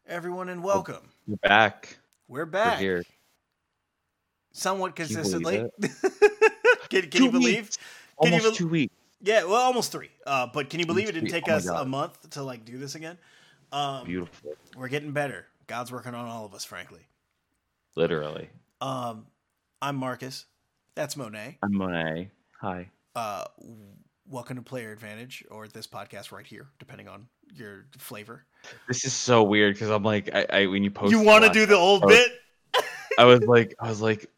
everyone, and Oh, welcome. we're back. We're We're back, here. somewhat Can you believe consistently. it? Can you believe? Weeks. Can you? Almost 2 weeks. Yeah, well, almost three. But can you believe it Almost didn't 3. take Oh my us a god. month to do this again? Um, Beautiful. we're getting better. God's working on all of us, frankly. Literally. Um, I'm Marcus. That's Monet. I'm Monet. Hi. Uh, welcome to Player Advantage, or this podcast right here, depending on your flavor. This is so weird because I'm like, I when you post, You want to do the old bit? I was like,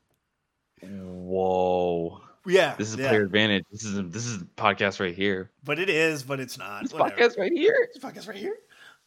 whoa. Yeah, This is yeah. Player Advantage. This is a podcast right here. But it is, but it's not. This Whatever. podcast right here. This podcast right here.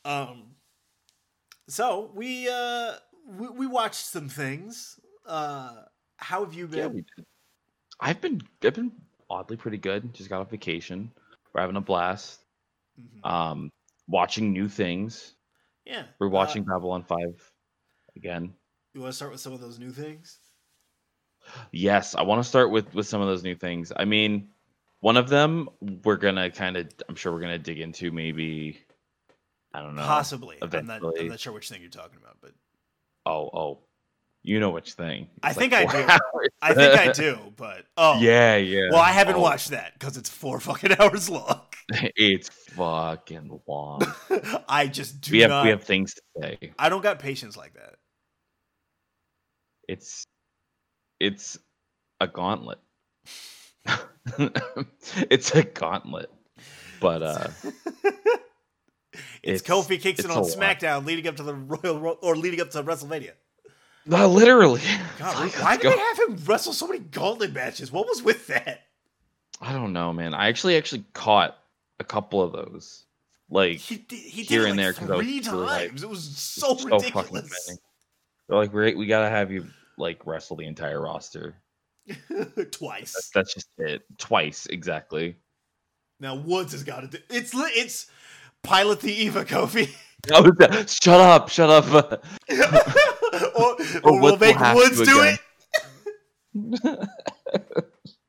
So we watched some things. How have you been? Yeah, we did. I've been oddly pretty good. Just got off vacation. We're having a blast. Mhm. Watching new things. Yeah, We're watching Babylon 5 again. You want to start with some of those new things? Yes, I want to start with some of those new things. I mean, one of them I'm sure we're gonna dig into maybe, I don't know, Possibly. I'm eventually. not sure which thing you're talking about, but Oh, you know which thing. I It's think like I 4 do. hours. I think I do. But Yeah. Well, I haven't Oh, watched that because it's 4 fucking hours long. It's fucking long. I just do We not. have things to say. I don't got patience like that. It's a gauntlet. It's a gauntlet. But It's Kofi kicks it it's on a lot. SmackDown, leading up to the leading up to WrestleMania. No, literally. God, Like, why let's did go. they have him wrestle so many gauntlet matches? What was with that? I don't know, man. I actually caught a couple of those, like He did here it and like there, because I was 3 really, like, times. It was so so fucking ridiculous. many. They're like, we gotta have you like wrestle the entire roster. Twice. That's just it. Twice exactly. Now Woods has got to do. It's pilot the Eva, Kofi, Oh, shut up. or Or we'll Woods will make have Woods to do again. it.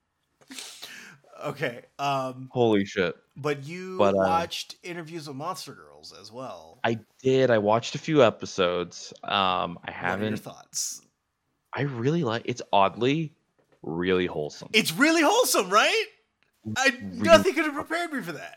Okay. Holy shit. But you But watched Interviews with Monster Girls as well. I did. I watched a few episodes. I What are your haven't. thoughts? I really like. It's oddly really wholesome. It's really wholesome, right? Nothing could have prepared me for that.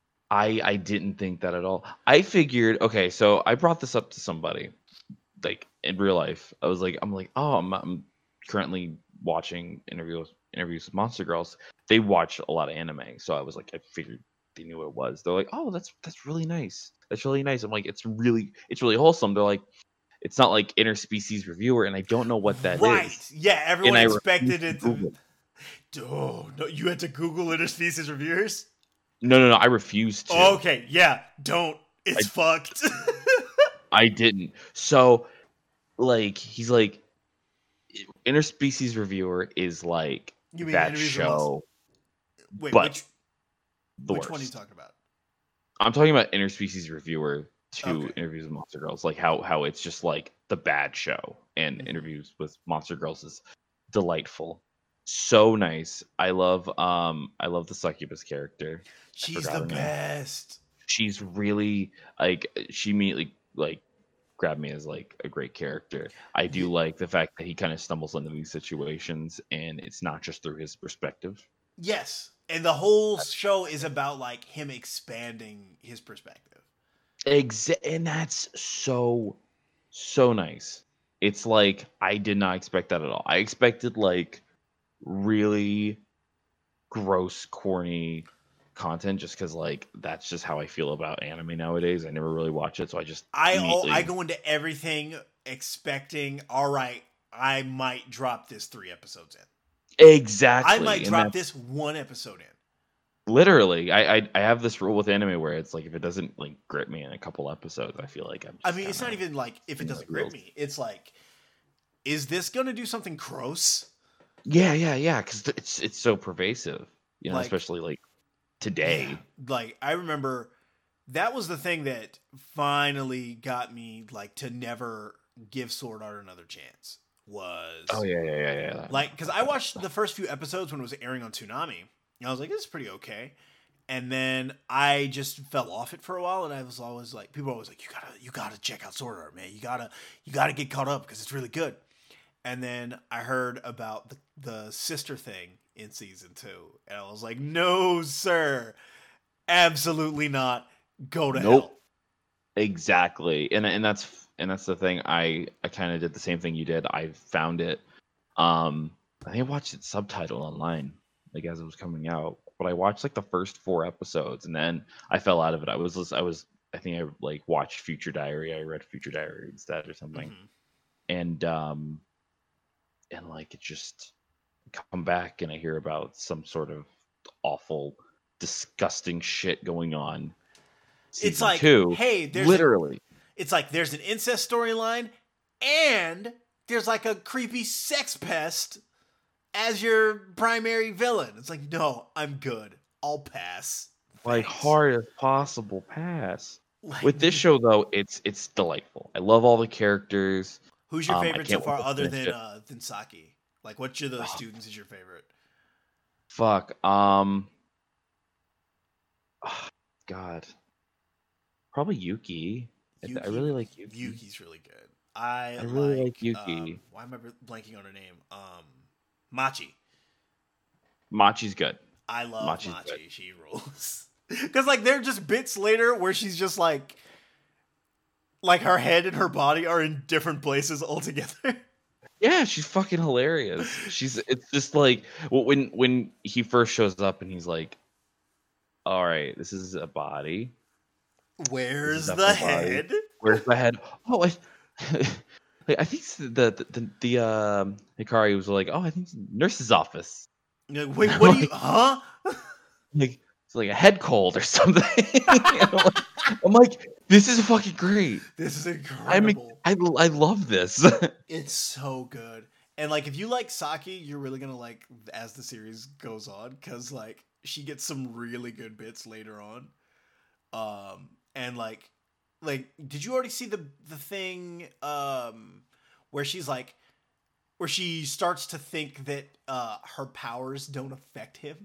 I didn't think that at all. I figured, okay, so I brought this up to somebody, like in real life. I'm like, oh, I'm currently watching interviews with Monster Girls. They watch a lot of anime, so I was like, I figured they knew what it was. They're like, oh, that's really nice. That's really nice. I'm like, it's really wholesome. They're like, it's not like interspecies reviewer, and I don't know what that is. Right. Yeah, everyone And I expected refused it to to. Google. Oh, no, you had to Google interspecies reviewers? No, I refused to. Okay, yeah, don't. It's fucked. I didn't. So, like, he's like, interspecies reviewer is like You mean that Interviews with show. Wait, but the which one are you worst. talking about? I'm talking about interspecies reviewer to Okay. interviews with Monster Girls, like how it's just like the bad show, and Mhm. interviews with Monster Girls is delightful, so nice. I love the succubus character. She's forgot the her name. best. She's really like, she immediately like grabbed me as like a great character. I do like the fact that he kind of stumbles into these situations, and it's not just through his perspective. Yes. And the whole show is about like him expanding his perspective. And that's so nice. It's like, I did not expect that at all. I expected like really gross, corny content, just because like that's just how I feel about anime nowadays. I never really watch it, so I just I go into everything expecting, all right, I might drop this 3 episodes in. exactly. I might and drop that's- this 1 episode in. Literally, I have this rule with anime where it's like, if it doesn't like grip me in a couple episodes, I feel like I mean, it's not even like if it in the doesn't grip reels. me. It's like, is this gonna do something gross? Yeah, because it's so pervasive, Like- especially like today. Yeah. Like I remember that was the thing that finally got me like to never give Sword Art another chance. Was Oh yeah. like, because I watched the first few episodes when it was airing on Toonami, and I was like, this is pretty okay. And then I just fell off it for a while, and I was always like, people were always like, you gotta check out Sword Art, man. You gotta get caught up because it's really good. And then I heard about the sister thing in season 2, and I was like, no, sir, absolutely not. Go to hell. Exactly, and that's the thing. I kind of did the same thing you did. I found it. I think I watched it subtitled online, like as it was coming out. But I watched like the first 4 episodes, and then I fell out of it. I think I like watched Future Diary. I read Future Diary instead or something, and like it just come back, and I hear about some sort of awful, disgusting shit going on. It's like, 2, hey, it's like there's an incest storyline, and there's like a creepy sex pest as your primary villain. It's like, no, I'm good. I'll pass. Like, Thanks. hard as possible pass. Like, with this show though, it's delightful. I love all the characters. Who's your favorite so far, other than Saki? Like, which of those students is your favorite? Fuck. God. Probably Yuki. I really like Yuki. Yuki's really good. I really like Yuki. Why am I blanking on her name? Machi. Machi's good. I love Machi. She rules. Because like there are just bits later where she's just like her head and her body are in different places altogether. Yeah, she's fucking hilarious. It's just like when he first shows up and he's like, all right, this is a body. Where's the head? Body. Where's the head? Oh, I think the Hikari was like, oh, I think it's the nurse's office. Wait, what do you? Huh? Like it's like a head cold or something. I'm like, this is fucking great. This is incredible. I love this. It's so good. And like, if you like Saki, you're really gonna like as the series goes on, because like she gets some really good bits later on. And like, did you already see the thing where she's like, where she starts to think that her powers don't affect him?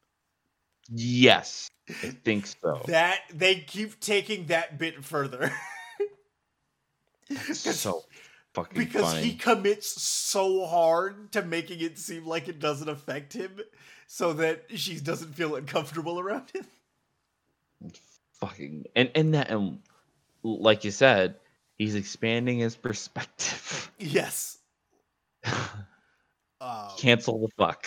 Yes, I think so. That they keep taking that bit further. That's so fucking because funny. He commits so hard to making it seem like it doesn't affect him, so that she doesn't feel uncomfortable around him. Fucking and like you said, he's expanding his perspective. Yes. Cancel the fuck.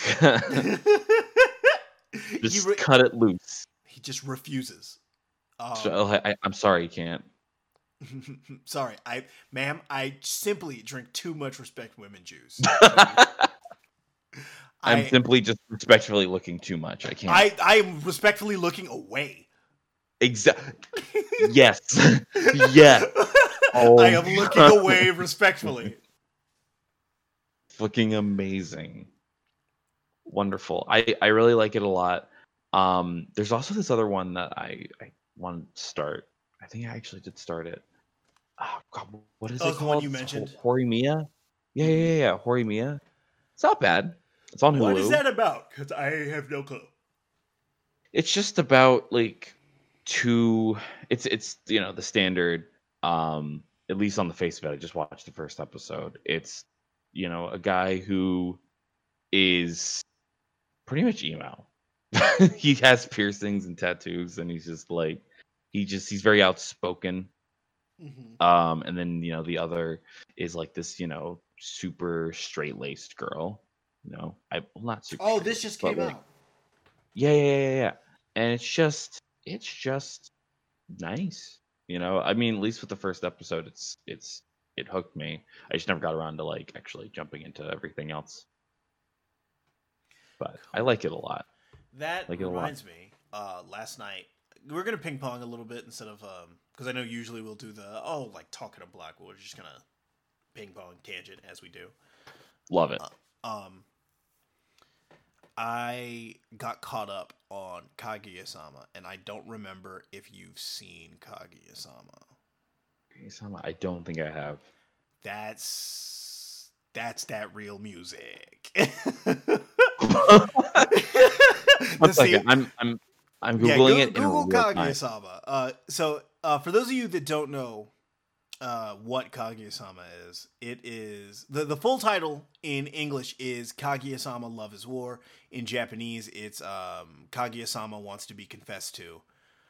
Just cut it loose. He just refuses. I'm sorry, you can't. Sorry, ma'am, I simply drink too much Respect Women juice. I'm simply just respectfully looking too much. I can't. I am respectfully looking away. Exactly. Yes. Yes. Oh, I am looking away respectfully. Fucking amazing. Wonderful. I really like it a lot. There's also this other one that I want to start. I think I actually did start it. Oh God, what is it called? The one you mentioned. Horimiya? Yeah. Horimiya. It's not bad. It's on Hulu. What is that about? Because I have no clue. It's just about like it's the standard, at least on the face of it. I just watched the first episode. It's a guy who is pretty much emo. He has piercings and tattoos, and he's just like he's very outspoken. Mm-hmm. And then the other is like this super straight-laced girl. Not super. Oh, this just came out. Yeah. And it's just nice. I mean, at least with the first episode, it hooked me. I just never got around to like actually jumping into everything else. But I like it a lot. That reminds me. Last night we're gonna ping pong a little bit instead of because I know usually we'll do like talking a block. We're just gonna ping pong tangent as we do. Love it. I got caught up on Kaguya-sama, and I don't remember if you've seen Kaguya-sama. Kaguya-sama, I don't think I have. That's that real music. One second. I'm Yeah, googling it in Google real time. Kaguya-sama. For those of you that don't know what Kaguya-sama is, it is the full title in English is Kaguya-sama Love is War. In Japanese, it's Kaguya-sama Wants to Be Confessed To.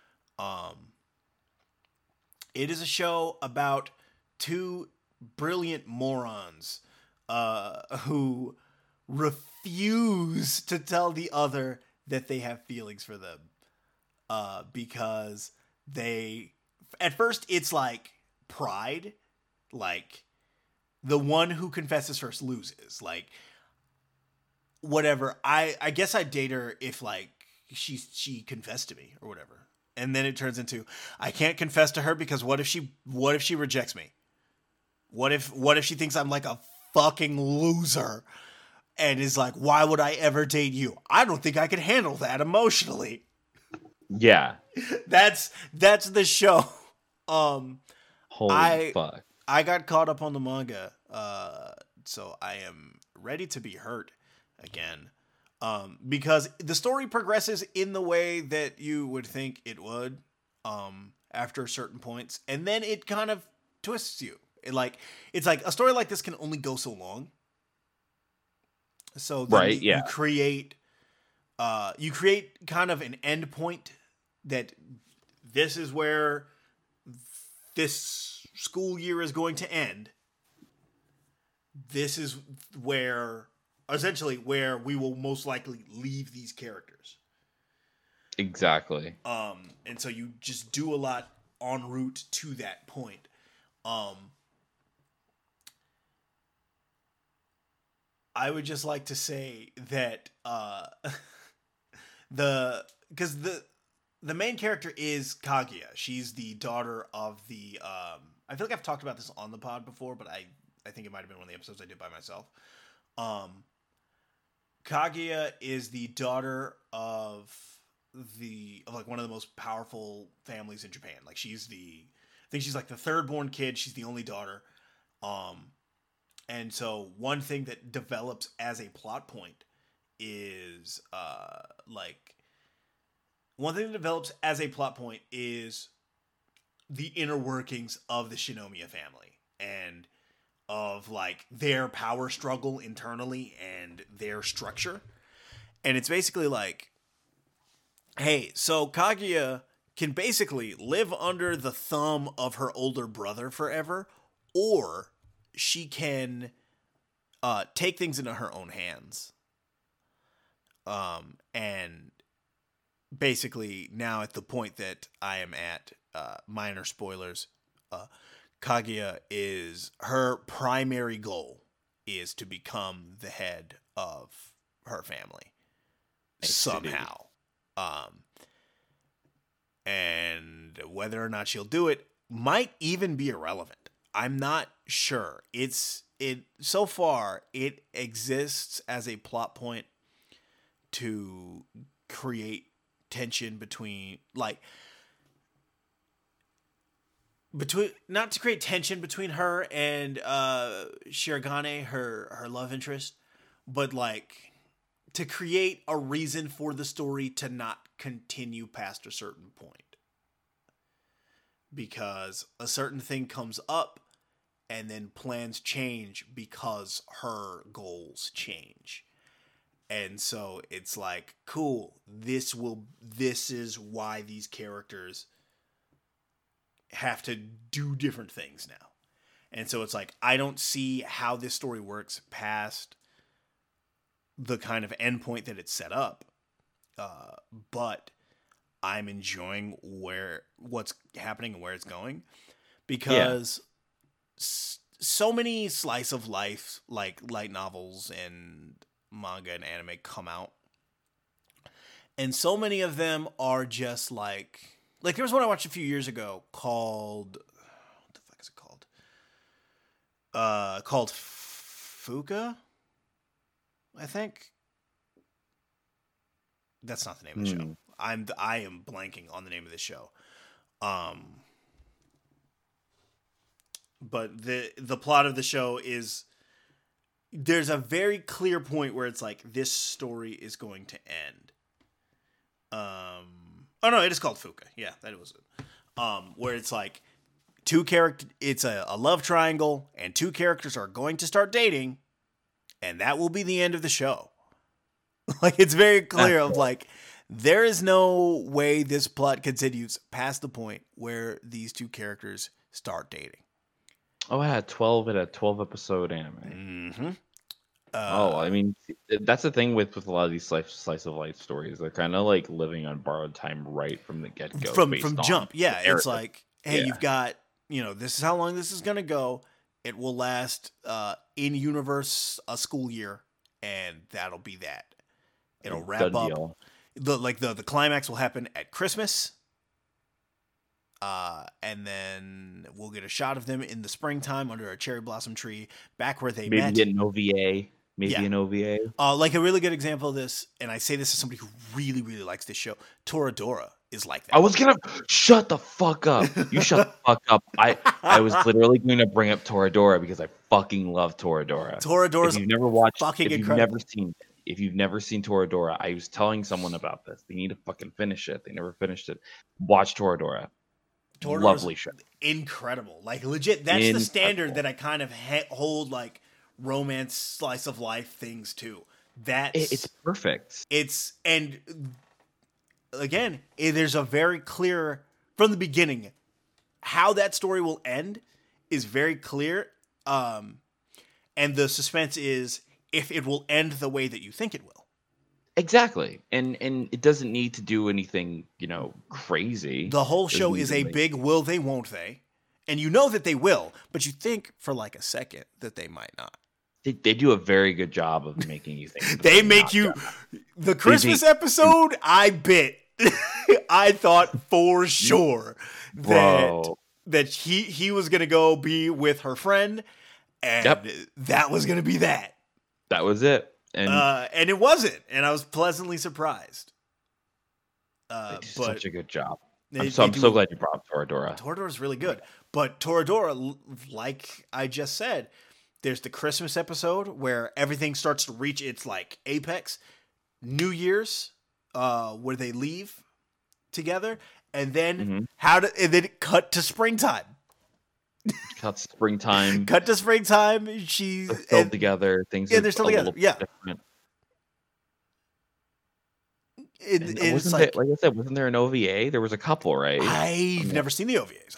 It is a show about two brilliant morons who refuse to tell the other that they have feelings for them. Because they, at first, it's like pride, like the one who confesses first loses. Like, whatever. I guess I'd date her if like she confessed to me or whatever. And then it turns into I can't confess to her because what if she rejects me? What if she thinks I'm like a fucking loser and is like, why would I ever date you? I don't think I could handle that emotionally. Yeah. That's the show. Holy fuck. I got caught up on the manga, so I am ready to be hurt again. Because the story progresses in the way that you would think it would, after certain points, and then it kind of twists you. It's like a story like this can only go so long. So then right, yeah. you create kind of an end point that this is where this school year is going to end. This is where essentially where we will most likely leave these characters. Exactly. And so you just do a lot en route to that point. I would just like to say that because the main character is Kaguya. She's the daughter of the I feel like I've talked about this on the pod before, but I think it might have been one of the episodes I did by myself. Kaguya is the daughter of like one of the most powerful families in Japan. Like I think she's like the third born kid. She's the only daughter. And so one thing that develops as a plot point is the inner workings of the Shinomiya family and of like their power struggle internally and their structure. And it's basically like, hey, so Kaguya can basically live under the thumb of her older brother forever, or she can take things into her own hands. And basically now at the point that I am at, minor spoilers, Kaguya is her primary goal is to become the head of her family somehow. And whether or not she'll do it might even be irrelevant. I'm not sure. So far it exists as a plot point to create tension not to create tension between her and Shirogane, her love interest, but like to create a reason for the story to not continue past a certain point. Because a certain thing comes up and then plans change because her goals change. And so it's like, cool, this is why these characters have to do different things now. And so it's like, I don't see how this story works past the kind of endpoint that it's set up. But I'm enjoying what's happening and where it's going, because so many slice of life, like light novels and manga and anime come out. And so many of them are just like there was one I watched a few years ago called, what the fuck is it called? Called Fuka, I think. That's not the name of the show. I am blanking on the name of the show. But the plot of the show is there's a very clear point where it's like this story is going to end. Oh no, it is called Fuka. Yeah, that was it. Where it's like it's a love triangle, and two characters are going to start dating, and that will be the end of the show. Like, it's very clear of like, there is no way this plot continues past the point where these two characters start dating. Oh, it had a 12 episode anime. Mm-hmm. I mean, that's the thing with a lot of these slice of life stories. They're kind of like living on borrowed time right from the get go. From jump. Yeah, it's like, hey, Yeah. you've got, this is how long this is gonna go. It will last in universe a school year, and that'll be that. It'll wrap Done up. deal. The climax will happen at Christmas. And then we'll get a shot of them in the springtime under a cherry blossom tree, back where they Maybe met. get an OVA. Maybe Yeah. an OVA. Like a really good example of this, and I say this as somebody who really, really likes this show. Toradora is like that. I was gonna shut the fuck up. You shut the fuck up. I was literally going to bring up Toradora because I fucking love Toradora. Toradora's If you've never watched, fucking if incredible. if you've never seen Toradora, I was telling someone about this. They need to fucking finish it. They never finished it. Watch Toradora. Toradora's Lovely show. incredible. Like, legit, that's the standard that I kind of hold like romance slice of life things to. It's perfect. And again, there's a very clear from the beginning how that story will end is very clear. And the suspense is if it will end the way that you think it will. Exactly. And it doesn't need to do anything, crazy. The whole show Doesn't is need a to make- big will they, won't they? And you know that they will, but you think for like a second that they might not. They do a very good job of making you think. that They they're make not you gonna. the Christmas episode. I bit. I thought for sure Bro. that he was gonna go be with her friend, and Yep. that was gonna be that. That was it. And And it wasn't, and I was pleasantly surprised. they do But such a good job. they- I'm so they do- so glad you brought up Toradora. Toradora's really good. But Toradora, like I just said, there's the Christmas episode where everything starts to reach its like apex. New Year's, where they leave together, and then and then cut to springtime. Cut springtime. Cut to springtime. She's They're still together. Things yeah, are they're still a together. little Yeah. different. It's Wasn't like there, like I said, wasn't there an OVA? There was a couple, right? I've never seen the OVAs.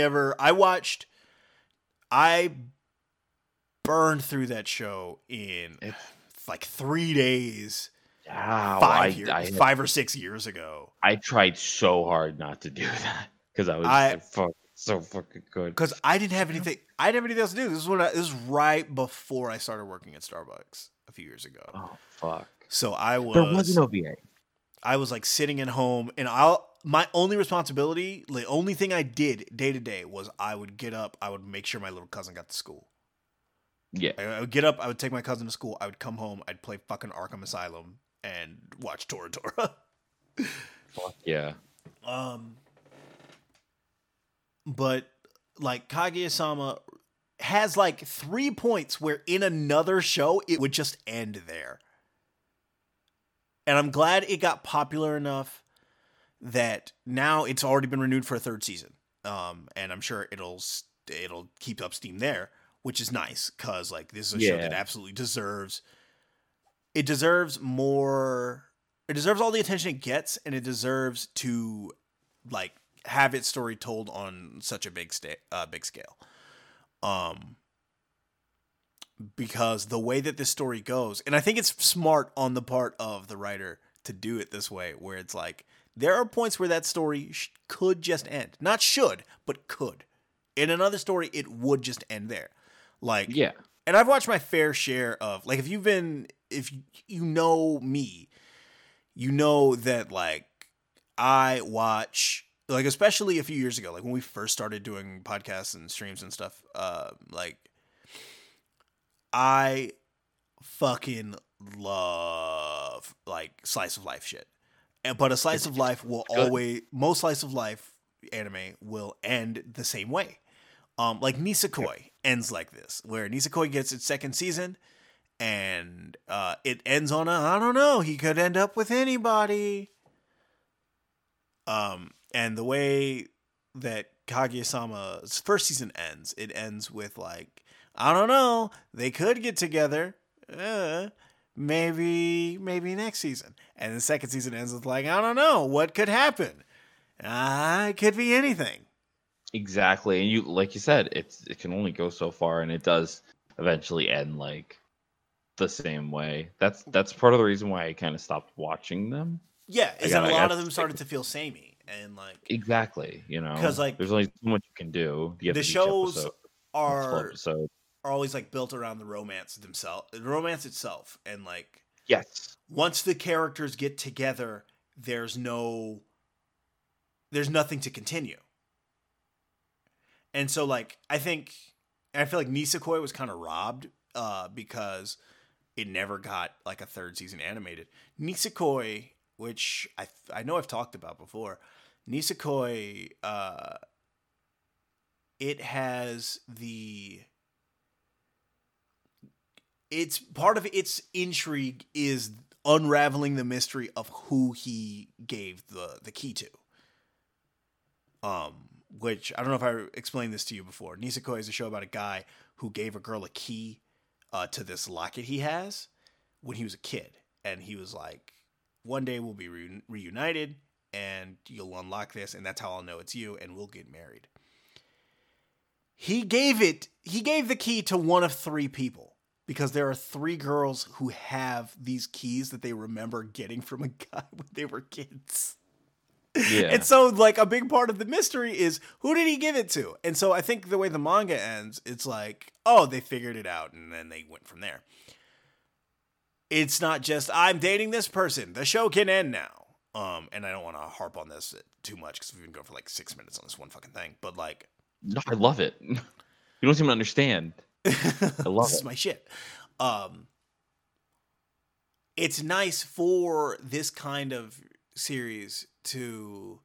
I burned through that show in like 3 days. Wow, 5 or 6 years ago. I tried so hard not to do that because I was so fucking good. Because I didn't have anything. I didn't have anything else to do. This was right before I started working at Starbucks a few years ago. Oh fuck! So There was an OVA. I was like sitting at home, and my only responsibility, the only thing I did day to day was I would get up, I would make sure my little cousin got to school. Yeah, I would get up, I would take my cousin to school, I would come home, I'd play fucking Arkham Asylum and watch Toradora. fuck yeah. But like Kaguya-sama has like 3 points where in another show it would just end there. And I'm glad it got popular enough that now it's already been renewed for a 3rd season. And I'm sure it'll keep up steam there, which is nice because like this is a show that absolutely deserves. It deserves more. It deserves all the attention it gets, and it deserves to like have its story told on such a big scale. Because the way that this story goes, and I think it's smart on the part of the writer to do it this way, where it's like there are points where that story could just end. Not should, but could. In another story, it would just end there. Like, Yeah. And I've watched my fair share of, like, if you know me, you know that, like, I watch, like, especially a few years ago, like, when we first started doing podcasts and streams and stuff, like, I fucking love, like, slice of life shit. But a slice of life will most slice of life anime will end the same way. Like Nisekoi ends like this, where Nisekoi gets its 2nd season, and it ends on I don't know, he could end up with anybody. And the way that Kaguya-sama's first season ends, it ends with like, I don't know, they could get together. Maybe next season. And the second season ends with like, I don't know, what could happen? It could be anything. Exactly. And you, like you said, it can only go so far, and it does eventually end like the same way. That's part of the reason why I kind of stopped watching them. Yeah, is that a lot of them started to feel samey, and like exactly, because like there's only so much you can do. The shows episode, are always like built around the romance itself, and like yes, once the characters get together, there's nothing to continue. And so like I feel like Nisekoi was kind of robbed because it never got like a third season animated. Nisekoi, which I know I've talked about before, Nisekoi, it has it's part of its intrigue is unraveling the mystery of who he gave the key to. Which I don't know if I explained this to you before. Nisekoi is a show about a guy who gave a girl a key to this locket he has when he was a kid, and he was like, one day we'll be reunited and you'll unlock this, and that's how I'll know it's you, and we'll get married. He gave the key to one of three people, because there are three girls who have these keys that they remember getting from a guy when they were kids. Yeah. And so like a big part of the mystery is, who did he give it to? And so I think the way the manga ends, it's like, oh, they figured it out and then they went from there. It's not just, I'm dating this person, the show can end now. And I don't want to harp on this too much because we've been going for like 6 minutes on this one fucking thing. But like, no, I love it. You don't seem to understand. I love this is my shit. It's nice for this kind of series to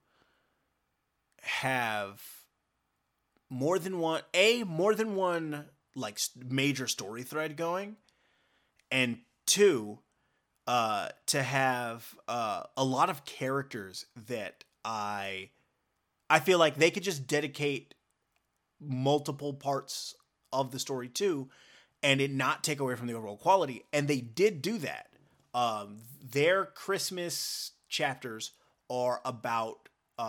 have more than one like major story thread going, and two, to have a lot of characters that I feel like they could just dedicate multiple parts of the story to, and it not take away from the overall quality. And they did do that. Their Christmas chapters are about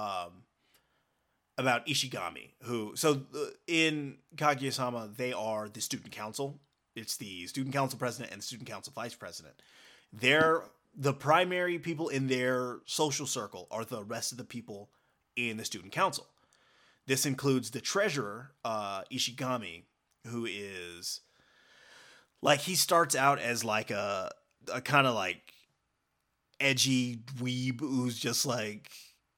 Ishigami, who, so in Kaguya-sama, they are the student council. It's the student council president and the student council vice president. They're the primary people in their social circle are the rest of the people in the student council. This includes the treasurer, Ishigami, who is like, he starts out as like a kind of like edgy weeb who's just like,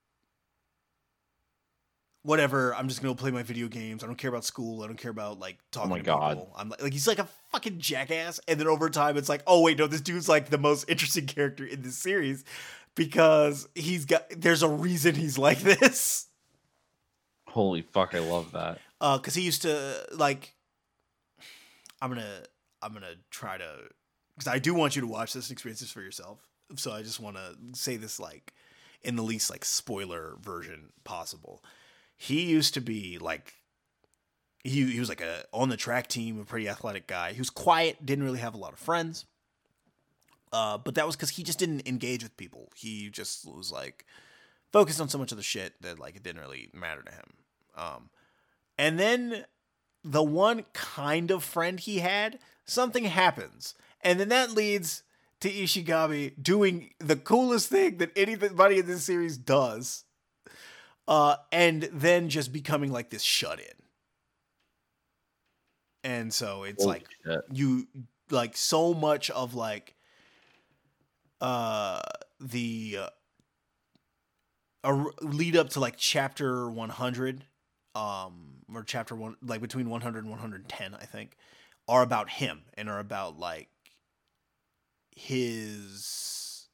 whatever, I'm just gonna play my video games. I don't care about school. I don't care about like talking to people. I'm like he's like a fucking jackass. And then over time, it's like, oh wait, no, this dude's like the most interesting character in this series because there's a reason he's like this. Holy fuck, I love that. Because he used to like, I'm gonna try to, because I do want you to watch this and experience this for yourself. So I just want to say this like in the least like spoiler version possible. He used to be like, he was like on the track team, a pretty athletic guy. He was quiet, didn't really have a lot of friends. But that was because he just didn't engage with people. He just was like focused on so much of the shit that like it didn't really matter to him. And then the one kind of friend he had, something happens. And then that leads to Ishigami doing the coolest thing that anybody in this series does. And then just becoming like this shut-in. And so it's like you like so much of like the lead up to like chapter 100 or chapter 1, like between 100 and 110 I think, are about him and are about like his,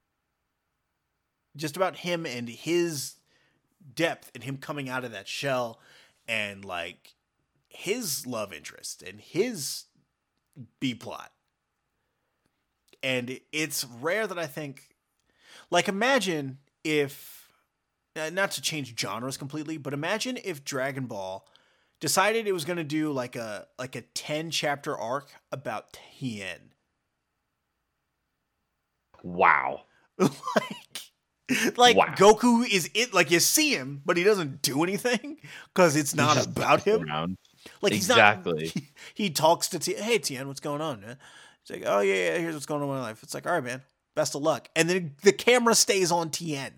just about him and his depth and him coming out of that shell and like his love interest and his B plot. And it's rare that I think, like, imagine if, not to change genres completely, but imagine if Dragon Ball decided it was going to do like a 10 chapter arc about Tien. Wow. like Wow. Goku is it, like you see him, but he doesn't do anything because it's not just about him. around. Like he's Exactly. not. He talks to Tien. Hey Tien, what's going on, man? It's like, oh yeah, here's what's going on in my life. It's like, all right, man, best of luck. And then the camera stays on Tien.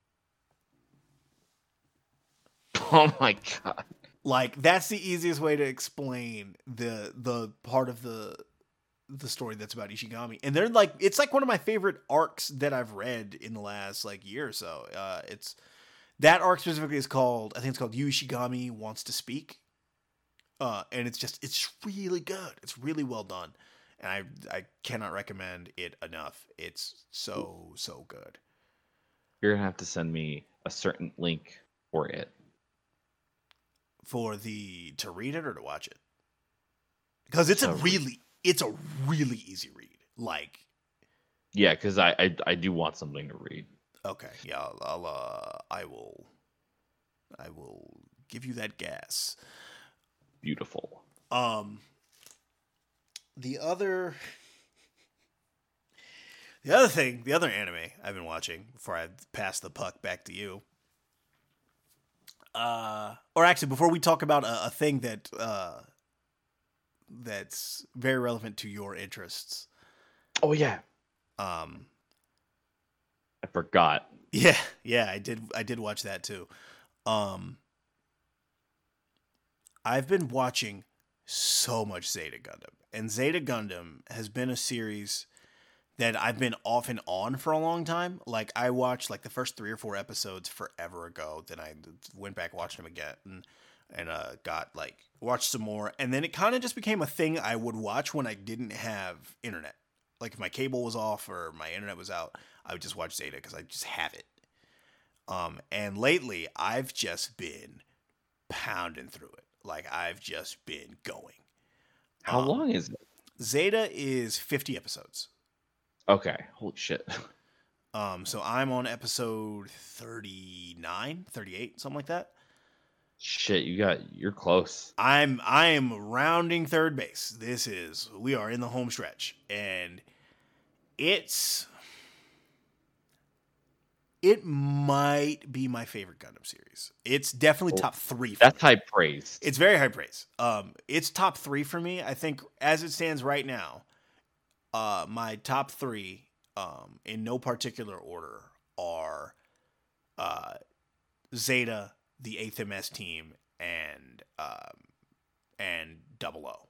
Oh my god. Like that's the easiest way to explain the part of the story that's about Ishigami. And they're like, it's like one of my favorite arcs that I've read in the last like year or so. It's that arc specifically is called, I think it's called Yu Ishigami Wants to Speak. And it's really good. It's really well done. And I cannot recommend it enough. It's so good. You're gonna have to send me a certain link for it. To read it or to watch it? Because it's a really easy read. Like, yeah, because I do want something to read. Okay, yeah, I will give you that gas. Beautiful. The other anime I've been watching before I pass the puck back to you. Or actually, before we talk about a thing that that's very relevant to your interests. Oh yeah. I forgot. Yeah, I did watch that too. I've been watching so much Zeta Gundam. And Zeta Gundam has been a series that I've been off and on for a long time. Like I watched like the first 3 or 4 episodes forever ago. Then I went back, watched them again, and got like watched some more. And then it kind of just became a thing I would watch when I didn't have internet. Like if my cable was off or my internet was out, I would just watch Zeta because I just have it. And lately I've just been pounding through it. Like I've just been going. How long is it? Zeta is 50 episodes. Okay. Holy shit. So I'm on episode 39, 38, something like that. Shit, you're close. I am rounding third base. We are in the home stretch, and it might be my favorite Gundam series. It's definitely top 3 for That's me. high praise. It's very high praise. It's top 3 for me. I think as it stands right now, my top 3, in no particular order, are Zeta, the 8th MS team, and 00.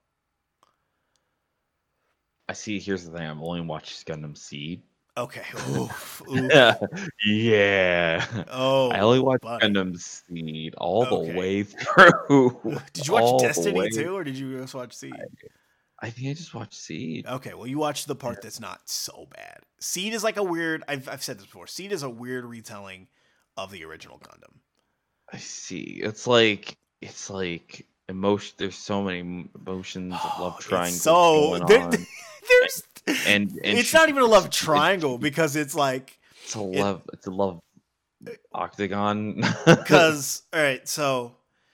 I see. Here's the thing. I've only watched Gundam Seed. Okay. Oof. Yeah. Oh, I only watched buddy. Gundam Seed all Okay. the way through. Did you watch All the Destiny way- too, or did you just watch Seed? I think I just watched Seed. Okay, well, you watched the part that's not so bad. Seed is like a weird. I've said this before. Seed is a weird retelling of the original Gundam. I see. It's like emotion. There's so many emotions of love triangles going on. There's and it's not even a love triangle because it's like it's a love octagon. because all right, so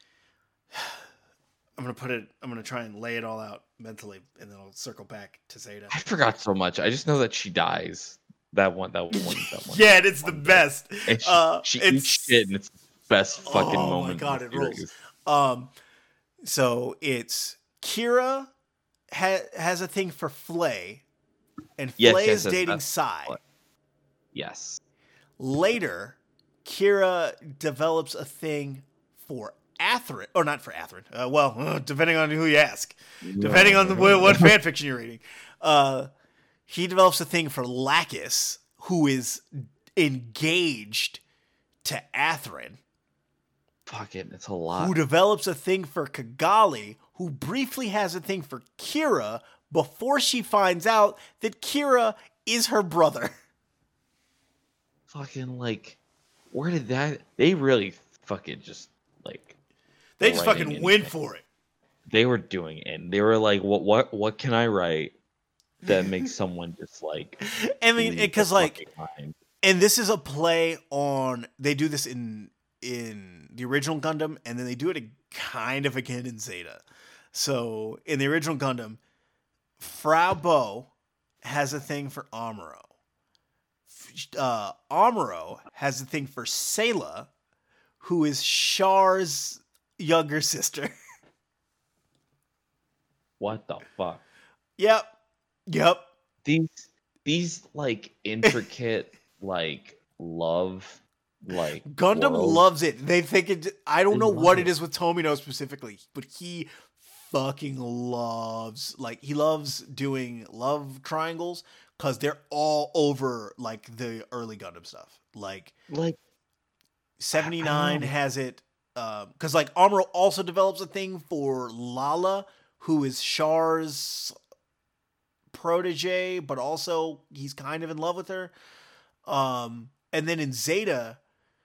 I'm gonna try and lay it all out mentally, and then I'll circle back to Zeta. I forgot so much. I just know that she dies. That one. Yeah, and it's the best. And she eats shit, and it's the best fucking moment. Oh my god, in it the series. rules. So it's Kira has a thing for Flay, and Flay is dating Sai. Yes. Later, Kira develops a thing for Athrun, or not for Athrun. Depending on who you ask, depending on what fanfiction you're reading, he develops a thing for Lacus, who is engaged to Athrun. Fuck it, it's a lot. Who develops a thing for Kigali, who briefly has a thing for Kira before she finds out that Kira is her brother. Fucking like, where did that? They really fucking just like. They just fucking went for it. They were doing it. And they were like, what can I write that makes someone just like? I mean, because like, mind? And this is a play on. They do this in the original Gundam, and then they do it kind of again in Zeta. So in the original Gundam, Frau Bow has a thing for Amuro. Amuro has a thing for Sayla, who is Char's younger sister. What the fuck? Yep. These like intricate like love like Gundam worlds. loves it. They think it. I don't They know love what it. it is with Tomino specifically, but he fucking loves he loves doing love triangles because they're all over like the early Gundam stuff. Like Like 79 know. has it because like Amuro also develops a thing for Lala, who is Char's protege, but also he's kind of in love with her. And then in Zeta,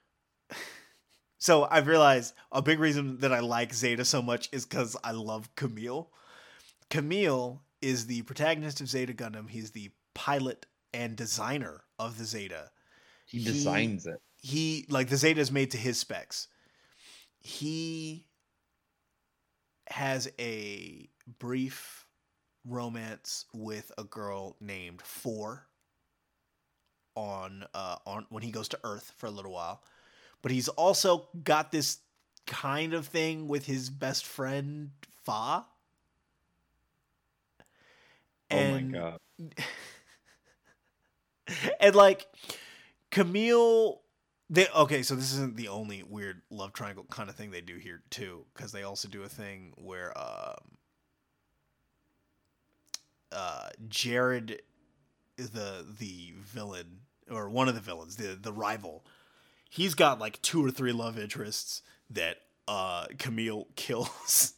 so I've realized a big reason that I like Zeta so much is because I love Camille. Camille is the protagonist of Zeta Gundam. He's the pilot and designer of the Zeta. he designs it. He like the Zeta is made to his specs. He has a brief romance with a girl named Four on when he goes to Earth for a little while. But he's also got this kind of thing with his best friend Fa. Oh my god. And like Camille, okay, so this isn't the only weird love triangle kind of thing they do here too, because they also do a thing where Jared, the villain or one of the villains, the rival, he's got like 2 or 3 love interests that Camille kills.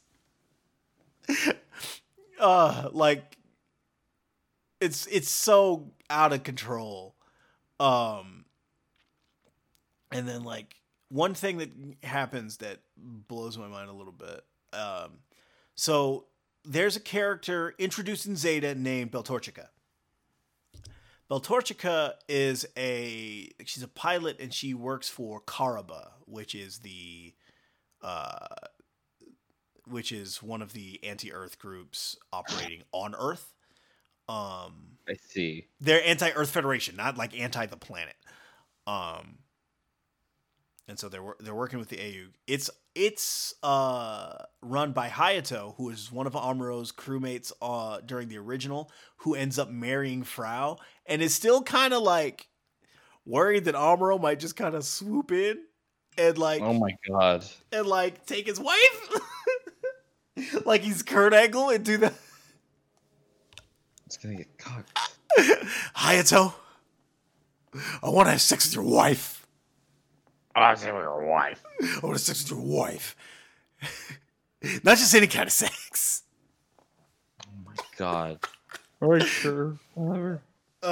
Like it's so out of control. And then like one thing that happens that blows my mind a little bit. So there's a character introduced in Zeta named Beltorchica. Beltorchica is she's a pilot and she works for Karaba, which is one of the anti-Earth groups operating on Earth. I see. They're anti-Earth Federation, not like anti the planet. And so they're working with the AU. It's run by Hayato, who is one of Amuro's crewmates during the original, who ends up marrying Frau, and is still kind of like worried that Amuro might just kind of swoop in and like, oh my god, and like take his wife, like he's Kurt Angle and do that. it's gonna get cocked. Hayato, I want to have sex with your wife. I want to with your wife. I want to have sex with your wife. Not just any kind of sex. Oh my god. Alright, sure. Whatever.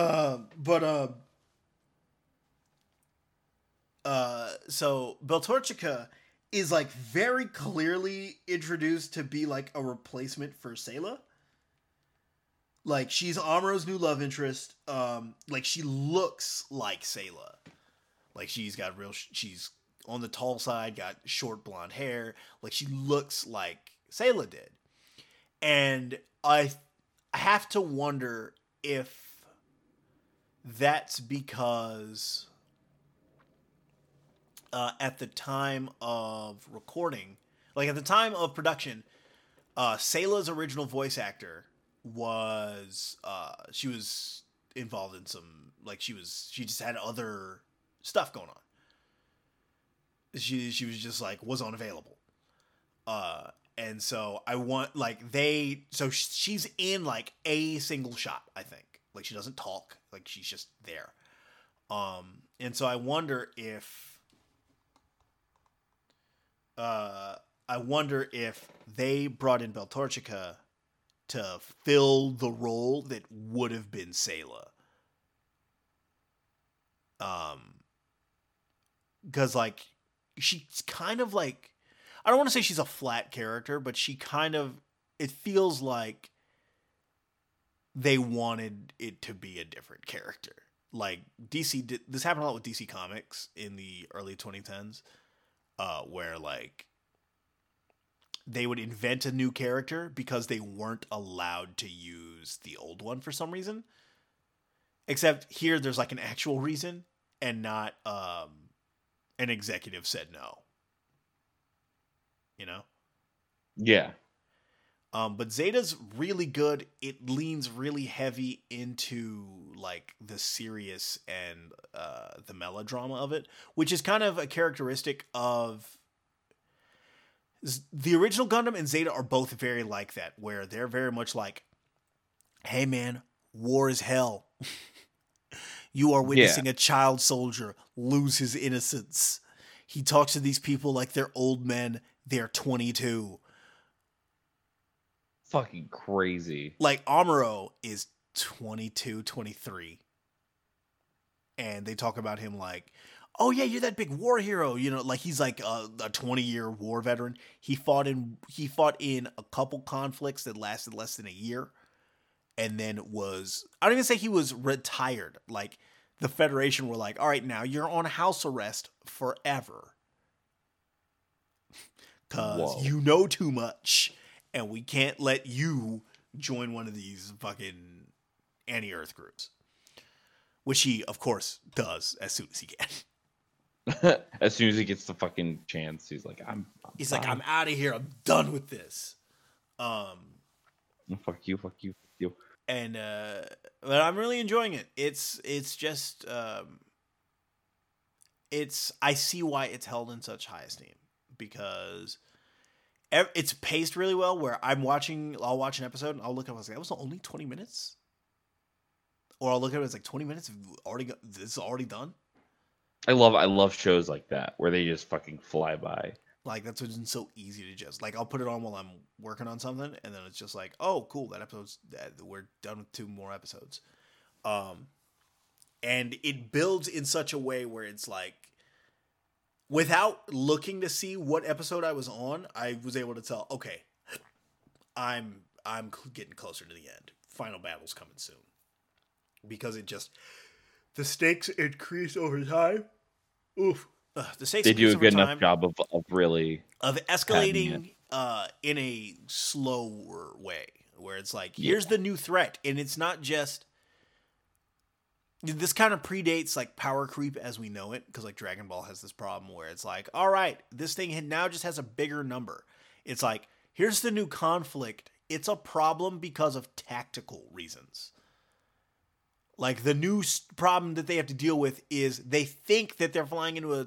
So Beltorchica is like very clearly introduced to be like a replacement for Sayla. Like she's Amuro's new love interest. Like she looks like Sayla. Like she's on the tall side, got short blonde hair. Like she looks like Sayla did. And I have to wonder if that's because at the time of recording, like at the time of production, Sayla's original voice actor was she was involved in some, like she just had other stuff going on. She was just like was unavailable. And so I want like so she's in like a single shot, I think. Like she doesn't talk, like she's just there. And so I wonder if they brought in Beltorchica to fill the role that would have been Sayla. Because like she's kind of like, I don't want to say she's a flat character, but she kind of, it feels like they wanted it to be a different character. like DC did this happened a lot with DC Comics in the early 2010s, where like they would invent a new character because they weren't allowed to use the old one for some reason. Except here, there's like an actual reason, and not an executive said no. You know? Yeah. But Zeta's really good. It leans really heavy into like the serious and the melodrama of it, which is kind of a characteristic of the original Gundam and Zeta are both very like that, where they're very much like, hey man, war is hell. You are witnessing a child soldier lose his innocence. He talks to these people like they're old men. They're 22. Fucking crazy. Like, Amuro is 22, 23. And they talk about him like, oh yeah, you're that big war hero. You know, like he's like a 20-year war veteran. He fought in a couple conflicts that lasted less than a year. And then I don't even say he was retired. Like, the Federation were like, all right, now you're on house arrest forever. Because you know too much. And we can't let you join one of these fucking anti-Earth groups. Which he, of course, does as soon as he can. As soon as he gets the fucking chance, he's like, I'm out of here. I'm done with this. Fuck you. And but I'm really enjoying it. It's just I see why it's held in such high esteem, because it's paced really well. Where I'll watch an episode and I'll look at it, I was like, that was only 20 minutes, or I'll look at it as like 20 minutes. This is already done. I love shows like that where they just fucking fly by. Like, that's what's so easy to just, like, I'll put it on while I'm working on something, and then it's just like, oh, cool, we're done with 2 more episodes. And it builds in such a way where it's like, without looking to see what episode I was on, I was able to tell, okay, I'm getting closer to the end. Final battle's coming soon. Because the stakes increase over time. Oof. The stakes they do a good time enough job of really escalating in a slower way, where it's like, here's the new threat, and it's not just this kind of predates like power creep as we know it, because like Dragon Ball has this problem where it's like, all right, this thing now just has a bigger number. It's like, here's the new conflict. It's a problem because of tactical reasons. Like, the new problem that they have to deal with is they think that they're flying into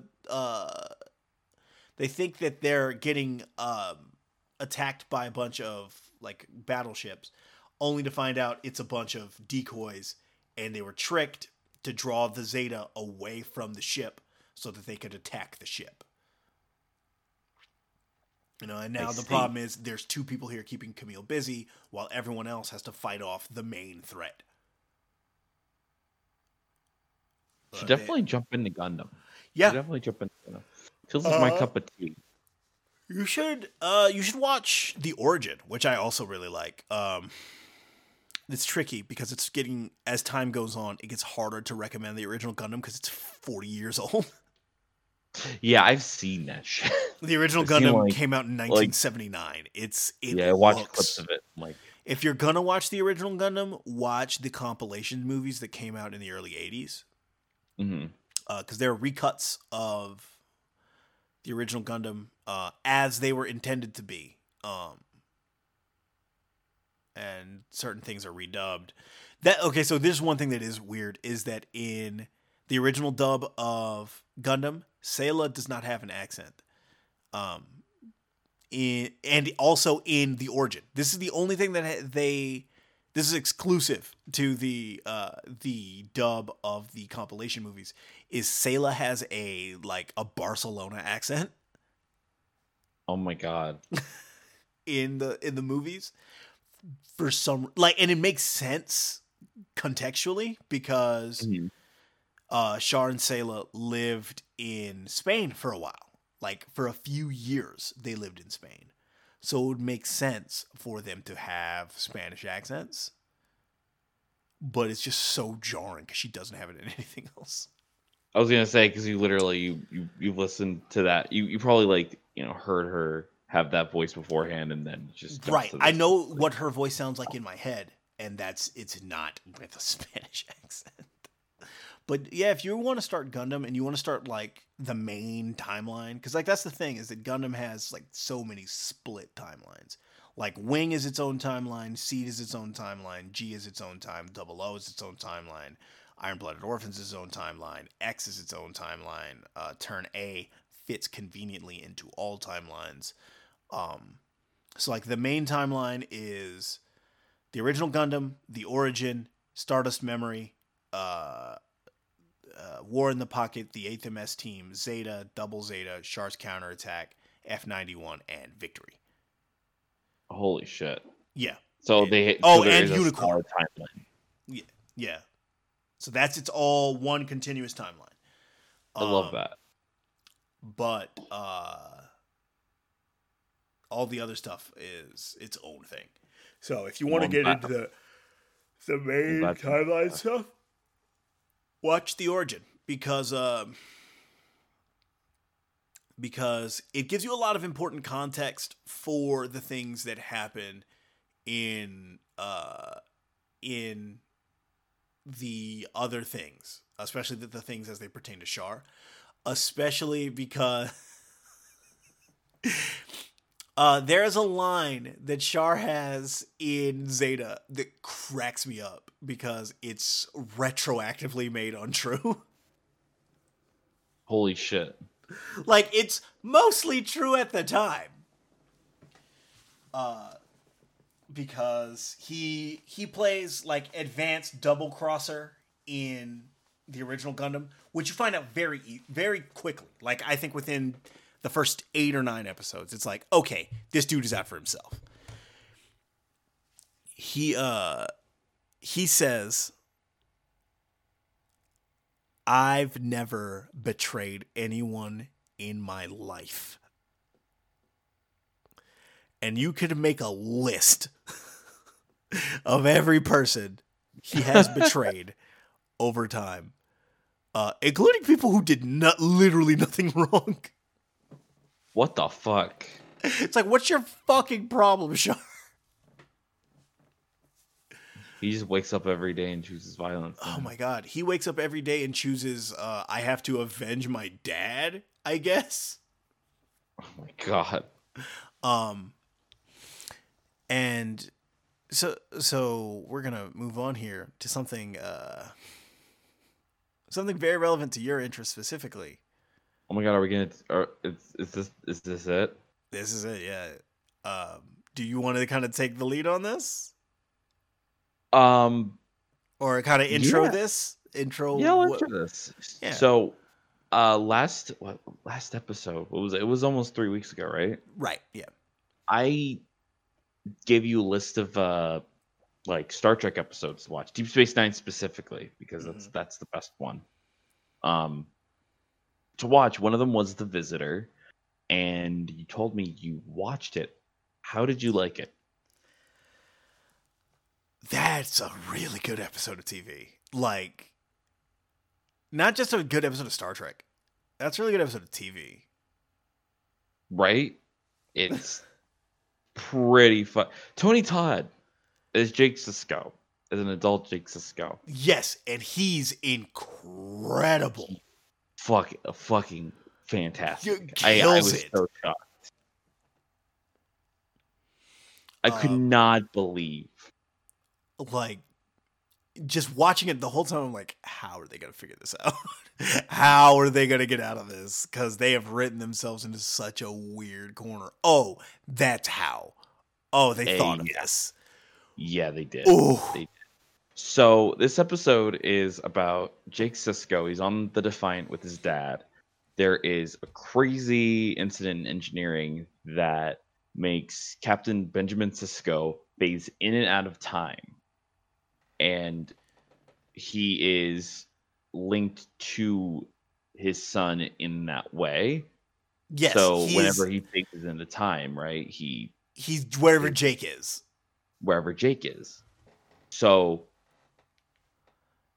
they think that they're getting attacked by a bunch of like battleships, only to find out it's a bunch of decoys, and they were tricked to draw the Zeta away from the ship so that they could attack the ship. You know, and now the problem is there's 2 people here keeping Camille busy while everyone else has to fight off the main threat. Should definitely jump into Gundam. Yeah, definitely jump into Gundam. Feels like my cup of tea. You should watch The Origin, which I also really like. It's tricky because it's getting, as time goes on, it gets harder to recommend the original Gundam because it's 40 years old. Yeah, I've seen that shit. The original Gundam came out in 1979. I watched clips of it. Like, if you're gonna watch the original Gundam, watch the compilation movies that came out in the early 80s. Mm-hmm. Because they're recuts of the original Gundam as they were intended to be. And certain things are redubbed. So there's one thing that is weird, is that in the original dub of Gundam, Sayla does not have an accent. And also in The Origin. This is the only thing that this is exclusive to the dub of the compilation movies, is Sayla has a Barcelona accent. Oh my god. in the movies. For some, and it makes sense contextually because Char and Sayla lived in Spain for a while. Like, for a few years, they lived in Spain. So it would make sense for them to have Spanish accents. but it's just so jarring because she doesn't have it in anything else. I was gonna say because you literally you've listened to that. You probably like heard her have that voice beforehand and then just jumps Right. to I this. know what her voice sounds like in my head, and it's not with a Spanish accent. But yeah, if you want to start Gundam and you want to start like the main timeline, because like that's the thing is that Gundam has like so many split timelines. Like Wing is its own timeline, Seed is its own timeline, G is its own time, Double O is its own timeline, Iron Blooded Orphans is its own timeline, X is its own timeline, Turn A fits conveniently into all timelines. So like the main timeline is the original Gundam, the origin, Stardust Memory, War in the Pocket, the 8th MS Team, Zeta, Double Zeta, Char's Counterattack, F91, and Victory. Holy shit! Yeah. So there and is Unicorn. a timeline. Yeah. So it's all one continuous timeline. I love that. But all the other stuff is its own thing. So if you want to get into the main timeline stuff, watch The Origin because it gives you a lot of important context for the things that happen in the other things, especially the things as they pertain to Char, especially because there's a line that Char has in Zeta that cracks me up because it's retroactively made untrue. Holy shit. Like, it's mostly true at the time. Because he plays, like, advanced double crosser in the original Gundam, which you find out very quickly. Like, I think within the first 8 or 9 episodes, it's like, okay, this dude is out for himself. He says, I've never betrayed anyone in my life. And you could make a list of every person he has betrayed over time, including people who did literally nothing wrong. What the fuck? It's like, what's your fucking problem, Char? He just wakes up every day and chooses violence. Oh my god. He wakes up every day and chooses, I have to avenge my dad, I guess. Oh my god. And so we're gonna move on here to something very relevant to your interest specifically. Oh my god, are we gonna? Is this it? This is it, yeah. Do you want to kind of take the lead on this? Or kind of intro this? Intro. Yeah, let's do this. Yeah. So, last episode, what was it? It was almost 3 weeks ago, right? Right. Yeah. I gave you a list of like Star Trek episodes to watch, Deep Space Nine specifically, because that's the best one. To watch. One of them was The Visitor, and you told me you watched it. How did you like it? That's a really good episode of TV. Like, not just a good episode of Star Trek. That's a really good episode of TV. Right? It's pretty fun. Tony Todd is Jake Sisko, as an adult Jake Sisko. Yes, and he's incredible. Fucking fantastic. I was so shocked. I could not believe. Like, just watching it the whole time, I'm like, how are they going to figure this out? How are they going to get out of this? Because they have written themselves into such a weird corner. Oh, that's how. Oh, they thought of this. Yeah, they did. Ooh. They did. So this episode is about Jake Sisko. He's on the Defiant with his dad. There is a crazy incident in engineering that makes Captain Benjamin Sisko phase in and out of time. And he is linked to his son in that way. Yes. So whenever he phases into time, right, he's wherever Jake is. Wherever Jake is. So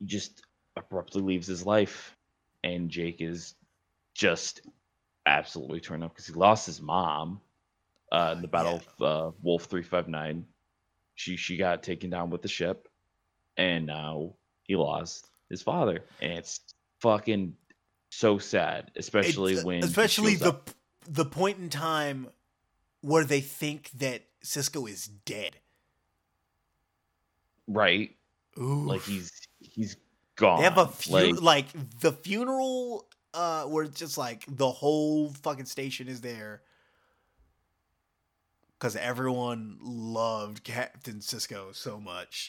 just abruptly leaves his life, and Jake is just absolutely torn up because he lost his mom in the Yeah. Battle of Wolf 359. She got taken down with the ship, and now he lost his father, and it's fucking so sad, especially when he Especially shows up. the point in time where they think that Cisco is dead. Right, Ooh. like he's They have a gone. like the funeral where it's just like the whole fucking station is there because everyone loved Captain Cisco so much.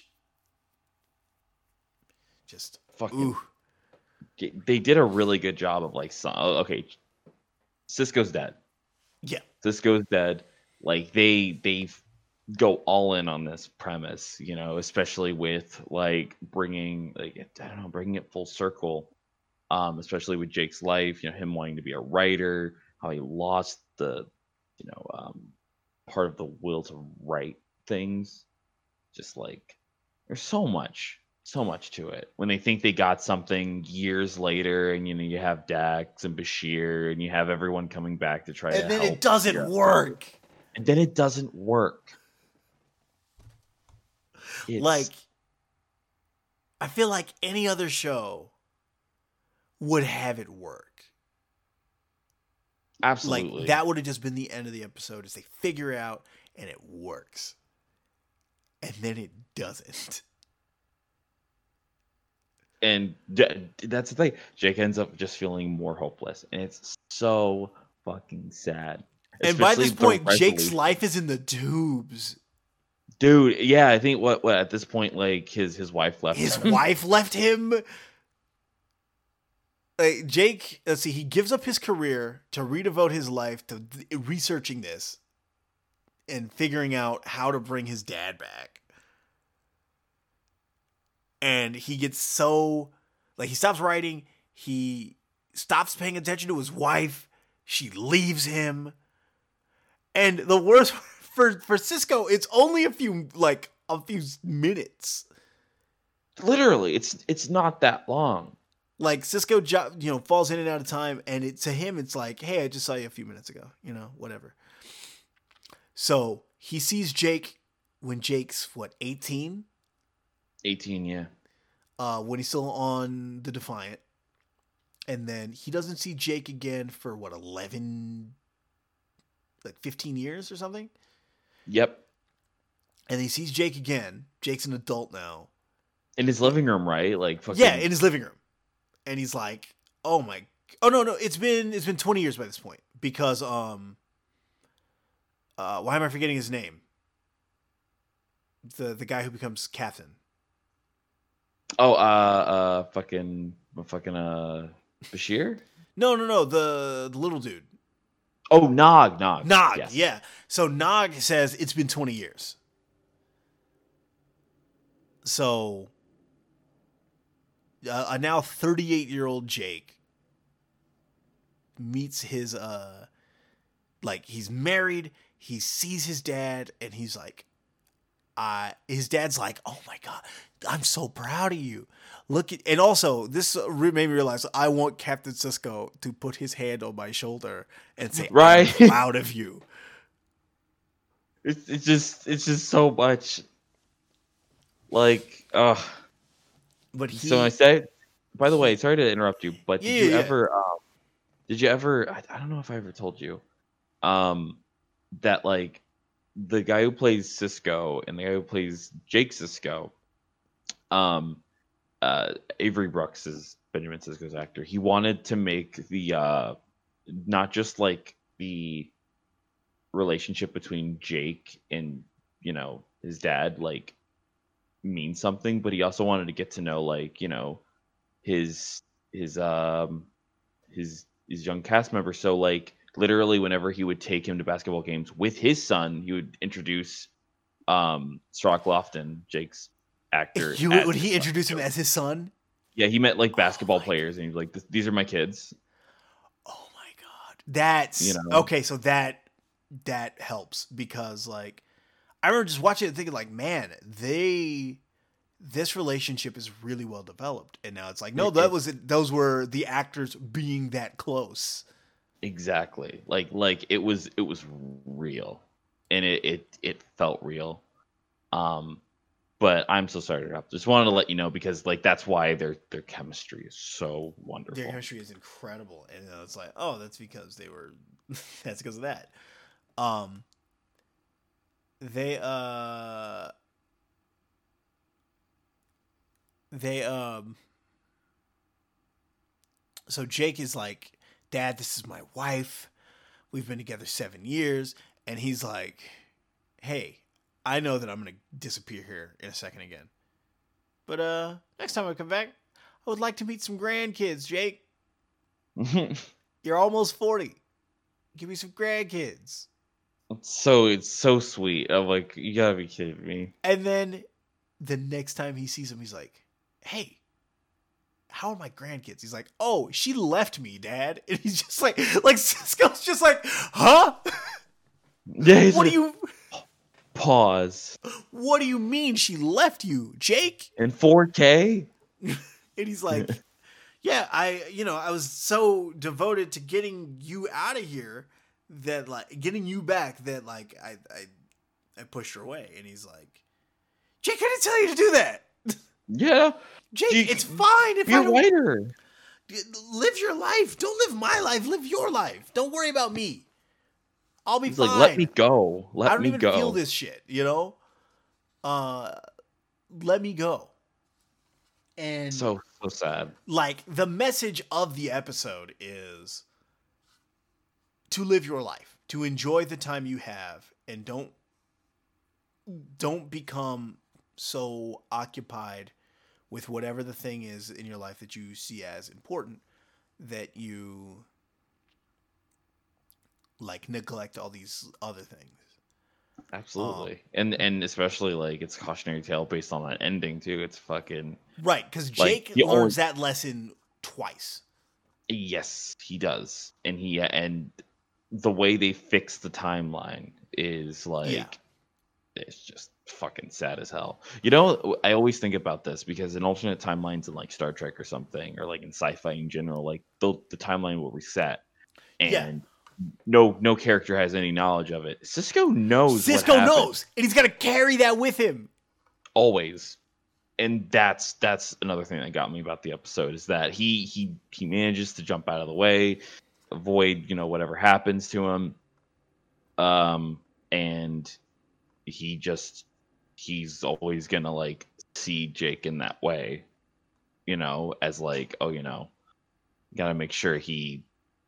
Just fucking ooh. they did a really good job of like okay, Cisco's dead. Yeah. Cisco's dead. Like they go all in on this premise, you know, especially with like bringing bringing it full circle. Especially with Jake's life, you know, him wanting to be a writer, how he lost the, you know, part of the will to write things. Just like there's so much to it. When they think they got something years later, and you know, you have Dax and Bashir, and you have everyone coming back to try to And then help. it doesn't work. And then it doesn't work. Like, I feel like any other show would have it work. Absolutely. Like, that would have just been the end of the episode as they figure it out and it works. And then it doesn't. And that's the thing. Jake ends up just feeling more hopeless. And it's so fucking sad. And by this point, Jake's life is in the tubes. Dude, yeah, I think what at this point, like his wife left him. His him. wife left him. Like, Jake, let's see, he gives up his career to redevote his life to researching this and figuring out how to bring his dad back. And he gets so, like, he stops writing, he stops paying attention to his wife, she leaves him. And the worst for Cisco, it's only a few minutes. Literally, it's not that long. Like, Cisco, you know, falls in and out of time, and to him, it's like, hey, I just saw you a few minutes ago, you know, whatever. So he sees Jake when Jake's 18? 18, yeah. When he's still on the Defiant, and then he doesn't see Jake again for 15 years or something. Yep. And he sees Jake again. Jake's an adult now. In his living room, right? Like fucking... Yeah, in his living room. And he's like, "Oh no, it's been 20 years by this point because why am I forgetting his name? The guy who becomes captain. Oh, fucking Bashir? No, the little dude. Oh, Nog, yes. Yeah. So Nog says it's been 20 years. So a now 38-year-old Jake meets his he's married, he sees his dad, and he's like, his dad's like, "Oh my God, I'm so proud of you. Look at," and also this made me realize I want Captain Cisco to put his hand on my shoulder and say, right. "I'm proud of you." It's just so much. Like, But so I said, by the way, sorry to interrupt you, but did you ever, I don't know if I ever told you, that like the guy who plays Cisco and the guy who plays Jake Cisco, Avery Brooks is Benjamin Sisko's actor. He wanted to make the, not just like the relationship between Jake and, you know, his dad, like, mean something, but he also wanted to get to know, like, you know, his young cast member. So like literally whenever he would take him to basketball games with his son, he would introduce Strock Lofton, Jake's actor. Would he introduce him as his son? Yeah, he met like basketball players, and he was like, "These are my kids." Oh my God, that's, you know, okay. So that helps because like I remember just watching it and thinking like, man, they this relationship is really well developed. And now it's like, no, It- those were the actors being that close. exactly. Like it was real, and it felt real. Um, but I'm so sorry to interrupt. Just wanted to let you know because like that's why their chemistry is so wonderful. Their chemistry is incredible. And it's like, oh, that's because they were, that's because of that. They, so Jake is like, Dad, this is my wife. We've been together 7 years. And he's like, hey, I know that I'm going to disappear here in a second again. But next time I come back, I would like to meet some grandkids, Jake. You're almost 40. Give me some grandkids. It's so sweet. I'm like, you gotta be kidding me. And then the next time he sees him, he's like, hey, how are my grandkids? He's like, oh, she left me, Dad. And he's just like Cisco's just like, huh? Yeah, What do you pause What do you mean she left you, Jake? in 4K? And he's like, yeah, I was so devoted to getting you out of here that like getting you back that like I pushed her away. And he's like, Jake, I didn't tell you to do that. Yeah, Jake, it's fine if I you're don't whiter. live your life. Don't live my life. Live your life. Don't worry about me. I'll be He's fine. like, let me go. I Let don't me even go. feel this shit, you know? Let me go. And So sad. like the message of the episode is to live your life, to enjoy the time you have, and don't become so occupied with whatever the thing is in your life that you see as important that you like neglect all these other things. Absolutely. And especially like it's a cautionary tale based on that ending too. It's fucking Right, because like, Jake the only- learns that lesson twice. yes, he does. And the way they fix the timeline is like Yeah. it's just fucking sad as hell. You know, I always think about this because in alternate timelines in like Star Trek or something, or like in sci-fi in general, like the timeline will reset, and Yeah. no character has any knowledge of it. Cisco knows. Cisco what happened, knows, and he's gonna carry that with him. always, and that's another thing that got me about the episode is that he manages to jump out of the way, avoid whatever happens to him, and he's always gonna like see Jake in that way, as like, oh, gotta make sure he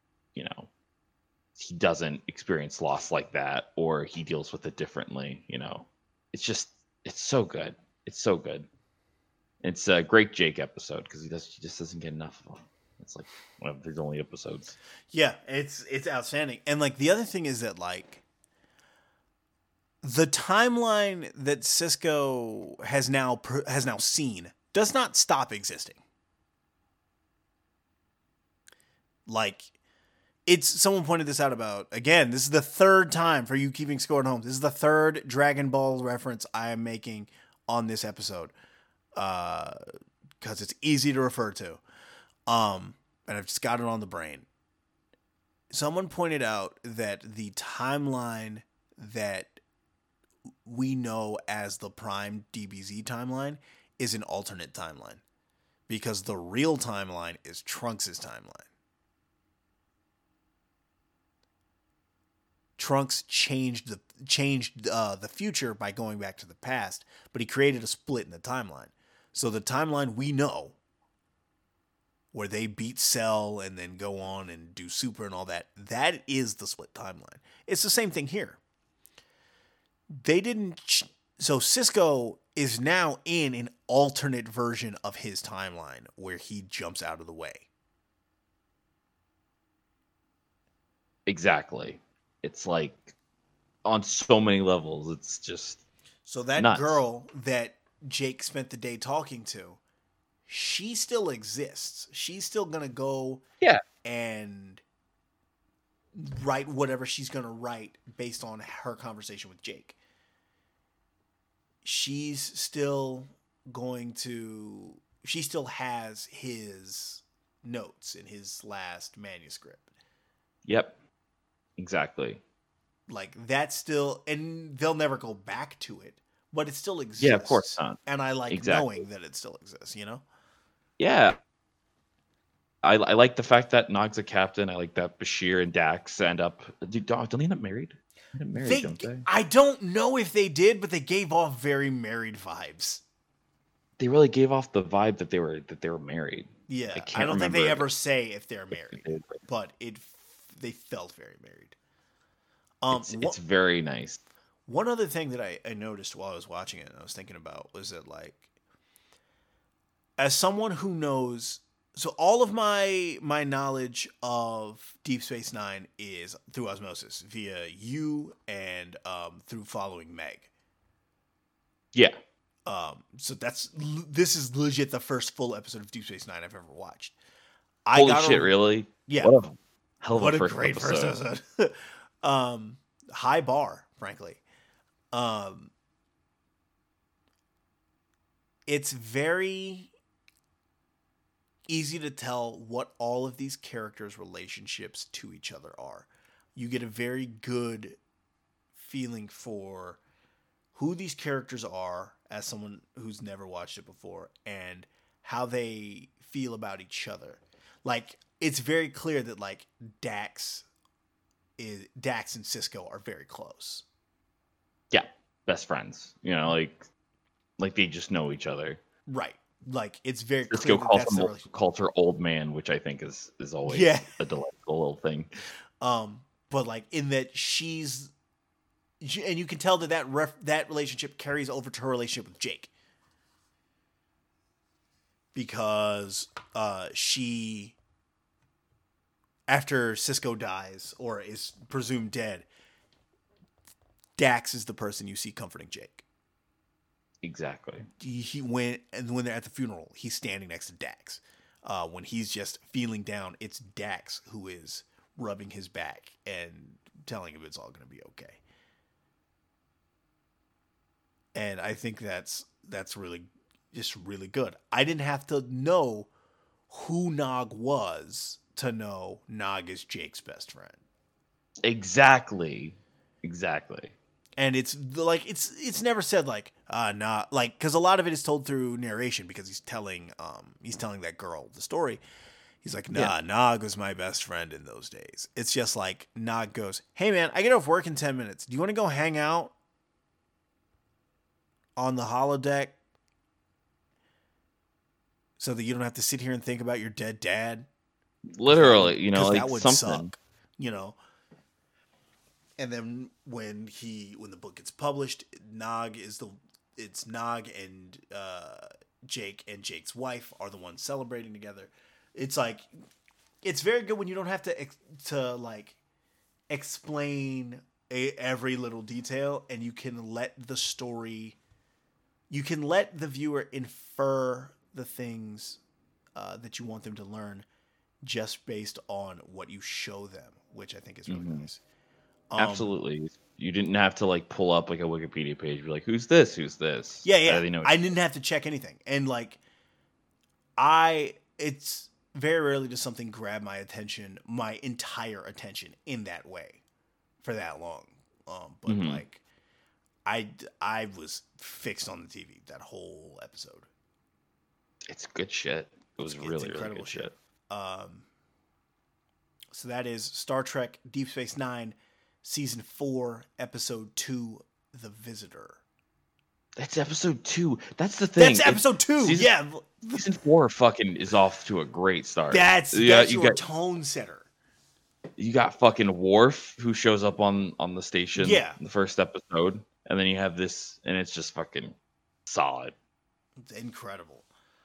doesn't experience loss like that, or he deals with it differently. It's so good. It's so good. It's a great Jake episode because he just doesn't get enough of them. It's like one of his only episodes. Yeah, it's outstanding. And like the other thing is that like the timeline that Cisco has now seen does not stop existing. Like someone pointed this out about, again, this is the third time for you keeping score at home. This is the third Dragon Ball reference I am making on this episode. Because it's easy to refer to. And I've just got it on the brain. Someone pointed out that the timeline that we know as the Prime DBZ timeline is an alternate timeline. Because the real timeline is Trunks' timeline. Trunks changed the future by going back to the past, but he created a split in the timeline. So the timeline we know, where they beat Cell and then go on and do Super and all that, that is the split timeline. It's the same thing here. So Cisco is now in an alternate version of his timeline where he jumps out of the way. Exactly. It's like on so many levels. It's just so that nuts. Girl that Jake spent the day talking to, she still exists. She's still gonna go and write whatever she's gonna write based on her conversation with Jake. She's still going to. She still has his notes in his last manuscript. Yep. Exactly. Like that's still, and they'll never go back to it, but it still Yeah, of course exists, not. and I like Exactly. knowing that it still exists. You know? Yeah. I like the fact that Nog's a captain. I like that Bashir and Dax end up. Don't they end up married? They end up married, don't they? I don't know if they did, but they gave off very married vibes. They really gave off the vibe that they were married. Yeah, I I can't don't think remember they ever say if they're if married, they did. but they felt very married. It's very nice. One other thing that I noticed while I was watching it and I was thinking about was that, like, as someone who knows, so all of my knowledge of Deep Space Nine is through osmosis via you and through following Meg. Yeah. So this is legit the first full episode of Deep Space Nine I've ever watched. Holy shit! Really? Yeah. What a hell of What a a great first episode. High bar, frankly. It's very easy to tell what all of these characters' relationships to each other are. You get a very good feeling for who these characters are as someone who's never watched it before and how they feel about each other. Like, it's very clear that, like, Dax and Sisko are very close. Yeah, best friends. You know, like they just know each other. Right. Like, it's very Sisko clear that that's the calls her old man, which I think is always a delightful little thing. But like in that and you can tell that relationship carries over to her relationship with Jake. Because she, after Sisko dies or is presumed dead, Dax is the person you see comforting Jake. Exactly. When they're at the funeral, he's standing next to Dax. When he's just feeling down, it's Dax who is rubbing his back and telling him it's all going to be okay. And I think that's really just really good. I didn't have to know who Nog was to know Nog is Jake's best friend. Exactly. And it's like it's never said like not like, because a lot of it is told through narration because he's telling that girl the story. He's like, nah, Nog was my best friend in those days. It's just like Nog goes, hey man, I get off work in 10 minutes. Do you want to go hang out on the holodeck so that you don't have to sit here and think about your dead dad? Literally, you know, like that would something. suck, you know. And then when the book gets published, Nog and Jake and Jake's wife are the ones celebrating together. It's like, it's very good when you don't have to like explain every little detail, and you can let the viewer infer the things that you want them to learn just based on what you show them, which I think is really nice. Absolutely. You didn't have to like pull up like a Wikipedia page, be like, who's this? Yeah. I didn't have to check anything. And like, it's very rarely does something grab my entire attention in that way for that long. But like, I was fixed on the TV that whole episode. It's good shit. It was really good shit. So that is Star Trek Deep Space Nine, Season 4, Episode 2, The Visitor. That's Episode 2. That's the thing. That's Episode 2. Season 4 fucking is off to a great start. That's your tone setter. You got fucking Worf, who shows up on the station in the first episode, and then you have this, and it's just fucking solid. It's incredible.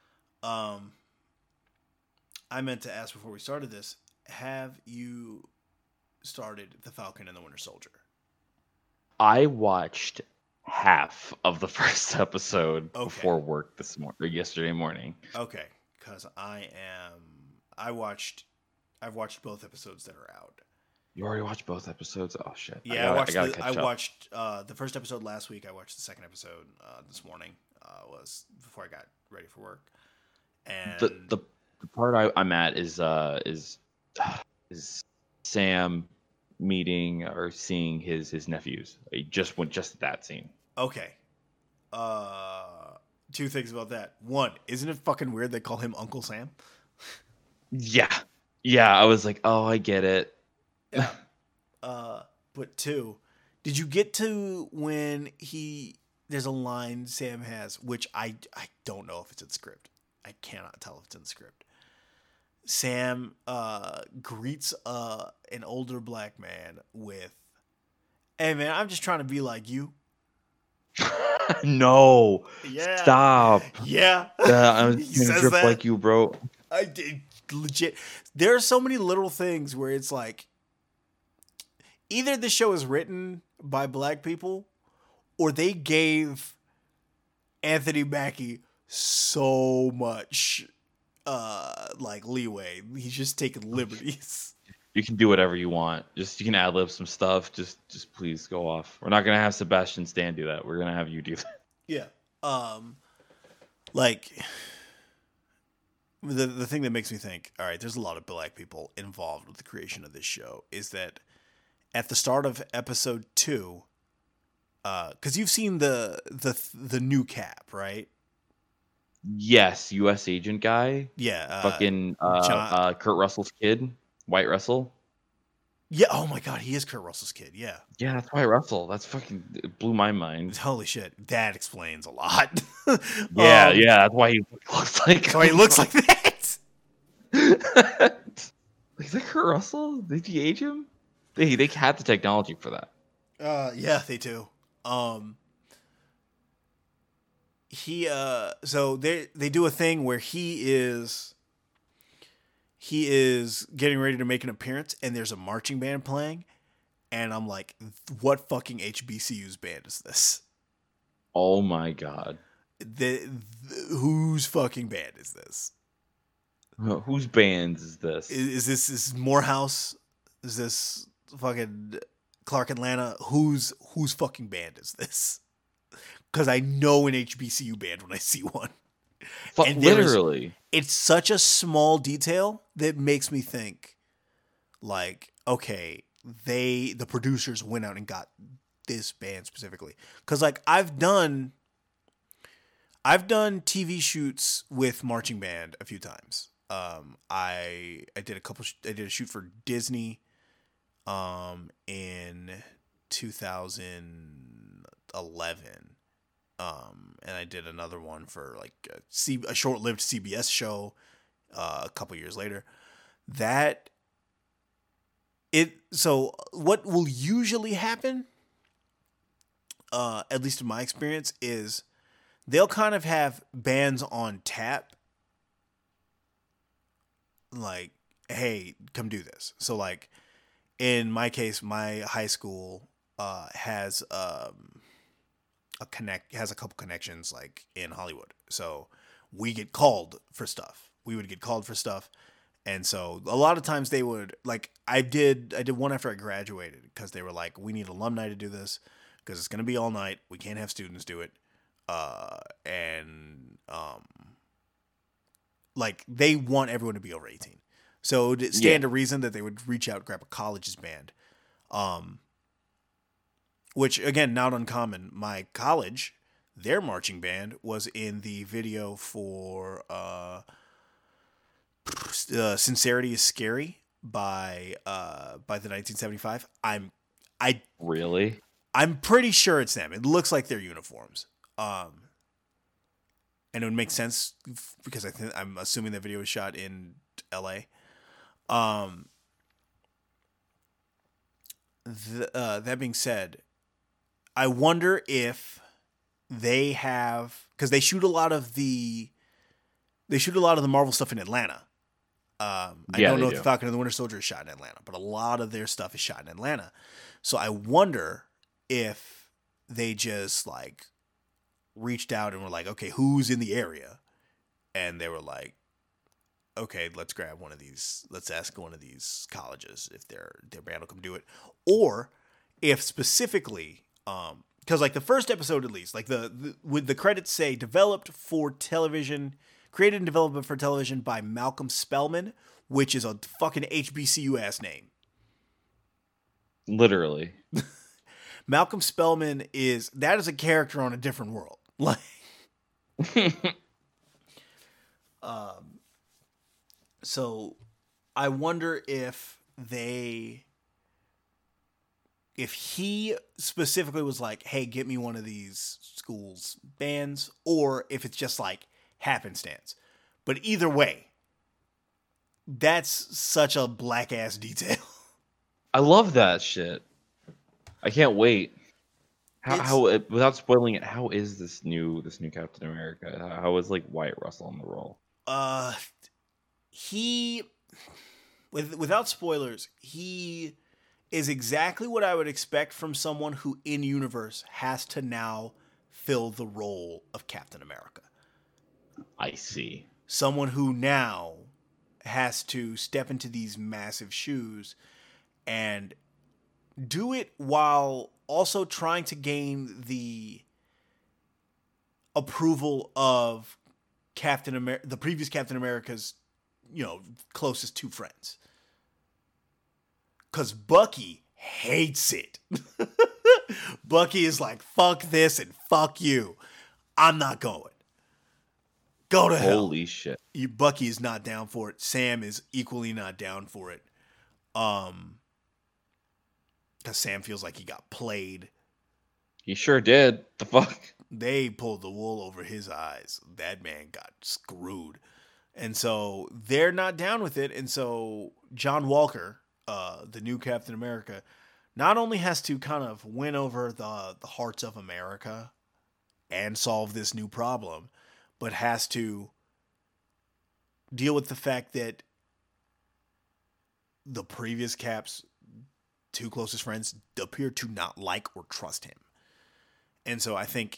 I meant to ask before we started this, have you started The Falcon and the Winter Soldier? I watched half of the first episode before work yesterday morning. Okay, because I've watched both episodes that are out. You already watched both episodes? Oh shit! Yeah, I gotta I catch up. watched the first episode last week. I watched the second episode this morning. Was before I got ready for work. The And the, the part I'm at is Sam meeting or seeing his nephews. I just went just that scene. okay, two things about that. One, isn't it fucking weird they call him Uncle Sam? Yeah, yeah. I was like, oh, I get it. Yeah. But two, did you get to when there's a line Sam has, which I don't know if it's in script. I cannot tell if it's in the script. Sam greets an older black man with, "Hey man, I'm just trying to be like you." No, Yeah, stop. yeah. I'm He gonna says drip that. like you, bro. I did legit. There are so many little things where it's like, either the show is written by black people, or they gave Anthony Mackie so much like leeway. He's just taking liberties. You can do whatever you want. Just you can ad lib some stuff. Just please go off. We're not gonna have Sebastian Stan do that. We're gonna have you do that. Yeah. Like the thing that makes me think, all right, there's a lot of black people involved with the creation of this show, is that at the start of episode 2, because you've seen the new Cap, right? Yes, U.S. agent guy. Yeah. Fucking John. Kurt Russell's kid, White Russell. Yeah. Oh my God, he is Kurt Russell's kid. Yeah. Yeah, that's White Russell. That's fucking it blew my mind. Holy shit, that explains a lot. Yeah, yeah, that's why he looks like. So he looks like that. Is that Kurt Russell? Did he age him? They had the technology for that. Yeah, they do. So they do a thing where he is getting ready to make an appearance, and there's a marching band playing, and I'm like, what fucking HBCU's band is this? Oh my god. Whose fucking band is this? Whose bands is this? Is this Morehouse? Is this fucking Clark Atlanta? Whose fucking band is this? Because I know an HBCU band when I see one. And Literally. It's such a small detail that makes me think, like, okay, the producers went out and got this band specifically. Because like I've done TV shoots with marching band a few times. I did a shoot for Disney in 2011. And I did another one for like a short-lived CBS show a couple years later. So what will usually happen, at least in my experience, is they'll kind of have bands on tap, like, hey, come do this. So like in my case, my high school has a couple connections like in Hollywood. So we get called for stuff. We would get called for stuff. And so a lot of times they would, like, I did one after I graduated, because they were like, we need alumni to do this because it's going to be all night. We can't have students do it. Like they want everyone to be over 18. So it would stand to reason that they would reach out, grab a college's band. Which, again, not uncommon. My college, their marching band was in the video for "Sincerity Is Scary" by the 1975. Really? I'm pretty sure it's them. It looks like their uniforms. And it would make sense because I'm assuming that video was shot in L.A. That being said, I wonder if they have, because they shoot a lot of the Marvel stuff in Atlanta. I don't know if the Falcon and the Winter Soldier is shot in Atlanta, but a lot of their stuff is shot in Atlanta. So I wonder if they just like reached out and were like, okay, who's in the area? And they were like, okay, let's grab one of these. Let's ask one of these colleges if their band will come do it, or if specifically, because like the first episode at least, like with the credits say developed for television, created and developed for television by Malcolm Spellman, which is a fucking HBCU ass name. Literally. Malcolm Spellman is a character on a different world. Like, so I wonder if he specifically was like, hey, get me one of these schools bands, or if it's just like happenstance. But either way, that's such a black ass detail. I love that shit. I can't wait. How without spoiling it, how is this new Captain America? How is like Wyatt Russell on the role? He without spoilers, he is exactly what I would expect from someone who in universe has to now fill the role of Captain America. I see. Someone who now has to step into these massive shoes and do it while also trying to gain the approval of the previous Captain America's, closest two friends. Because Bucky hates it. Bucky is like, fuck this and fuck you. I'm not going. Go to hell. Holy shit. Bucky is not down for it. Sam is equally not down for it. Because Sam feels like he got played. He sure did. The fuck? They pulled the wool over his eyes. That man got screwed. And so they're not down with it. And so John Walker, the new Captain America, not only has to kind of win over the hearts of America and solve this new problem, but has to deal with the fact that the previous Cap's two closest friends appear to not like or trust him. And so I think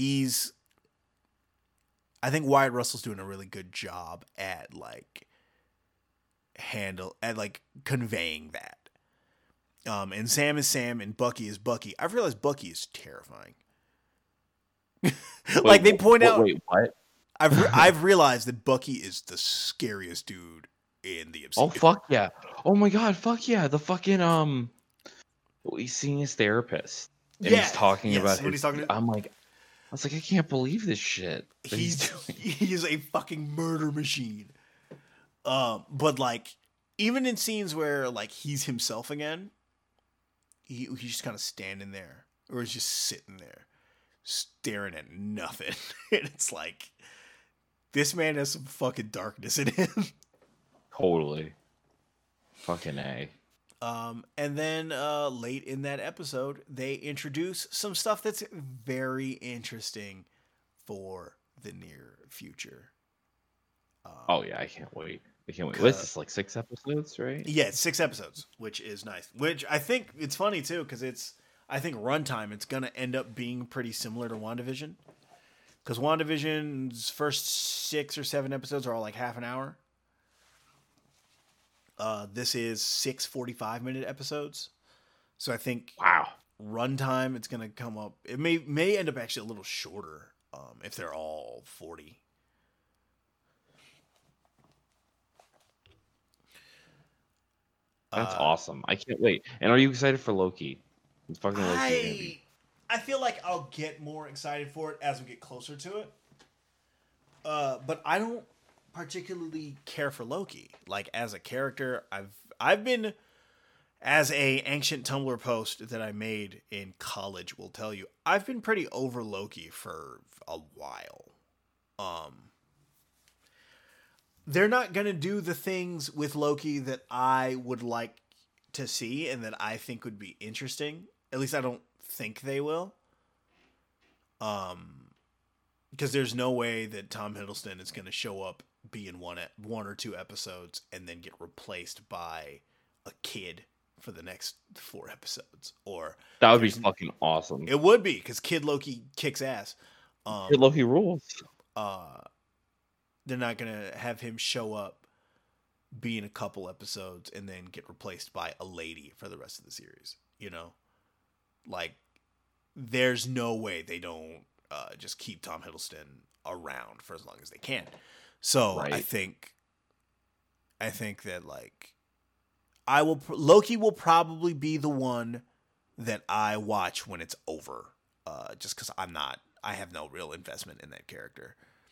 Wyatt Russell's doing a really good job at conveying that. And Sam is Sam and Bucky is Bucky. I've realized Bucky is terrifying. They point out. Wait, what? I've realized that Bucky is the scariest dude in the MCU. Oh fuck yeah! Oh my god, fuck yeah! The fucking he's seeing his therapist and he's talking about his. I was like, I can't believe this shit. He's a fucking murder machine. But like, even in scenes where like he's himself again, he's just kind of standing there or he's just sitting there, staring at nothing. And it's like, this man has some fucking darkness in him. Totally. Fucking A. And then late in that episode, they introduce some stuff that's very interesting for the near future. Oh yeah, I can't wait. What is this, like 6 episodes, right? Yeah, it's 6 episodes, which is nice. Which I think it's funny too, because I think runtime, it's gonna end up being pretty similar to WandaVision. Because WandaVision's first 6 or 7 episodes are all like half an hour. This is 6 45-minute episodes. So I think runtime, it's going to come up. It may end up actually a little shorter if they're all 40. That's awesome. I can't wait. And are you excited for Loki? It's fucking Loki. I feel like I'll get more excited for it as we get closer to it. But I don't particularly care for Loki. Like, as a character, I've been, as a ancient Tumblr post that I made in college will tell you, I've been pretty over Loki for a while. They're not gonna do the things with Loki that I would like to see and that I think would be interesting. At least I don't think they will. Because there's no way that Tom Hiddleston is gonna show up, be in one or 2 episodes, and then get replaced by a kid for the next 4 episodes. Or that would be fucking awesome. It would be, because Kid Loki kicks ass. Kid Loki rules. They're not gonna have him show up be in a couple episodes and then get replaced by a lady for the rest of the series. You know, like there's no way they don't just keep Tom Hiddleston around for as long as they can. So Right. I think that like Loki will probably be the one that I watch when it's over, just because I have no real investment in that character.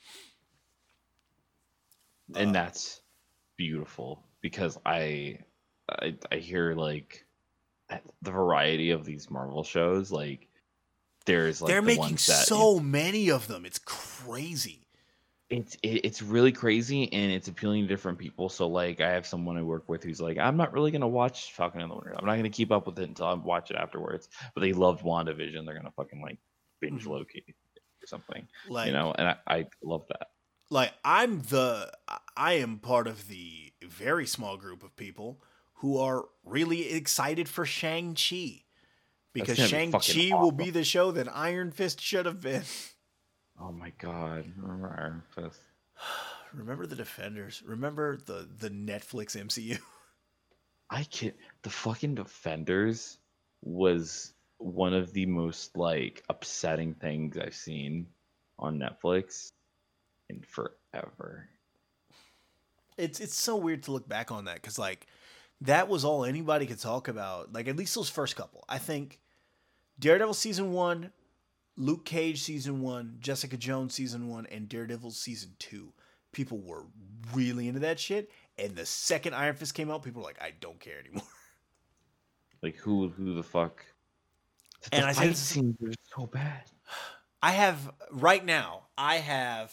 And that's beautiful because I hear like the variety of these Marvel shows, like there's like They're the making ones that so many of them. It's crazy. it's really crazy and it's appealing to different people. So like I have someone I work with who's like, I'm not really gonna watch Falcon and the Winter. I'm not gonna keep up with it until I watch it afterwards. But they loved WandaVision. They're gonna fucking like binge Loki or something. Like, You know, and I love that. like I am part of the very small group of people who are really excited for Shang-Chi. Because gonna be fucking Shang-Chi will awesome. be the show that Iron Fist should have been. Oh my god. Remember Iron Fist? Remember the Defenders? Remember the Netflix MCU? The fucking Defenders was one of the most like upsetting things I've seen on Netflix in forever. It's so weird to look back on that because like that was all anybody could talk about. Like at least those first couple. I think Daredevil season 1, Luke Cage season 1, Jessica Jones season 1, and Daredevil season 2. People were really into that shit. And the second Iron Fist came out, people were like, I don't care anymore. Like who the fuck? The And I fight said, scenes are so bad. I have right now. I have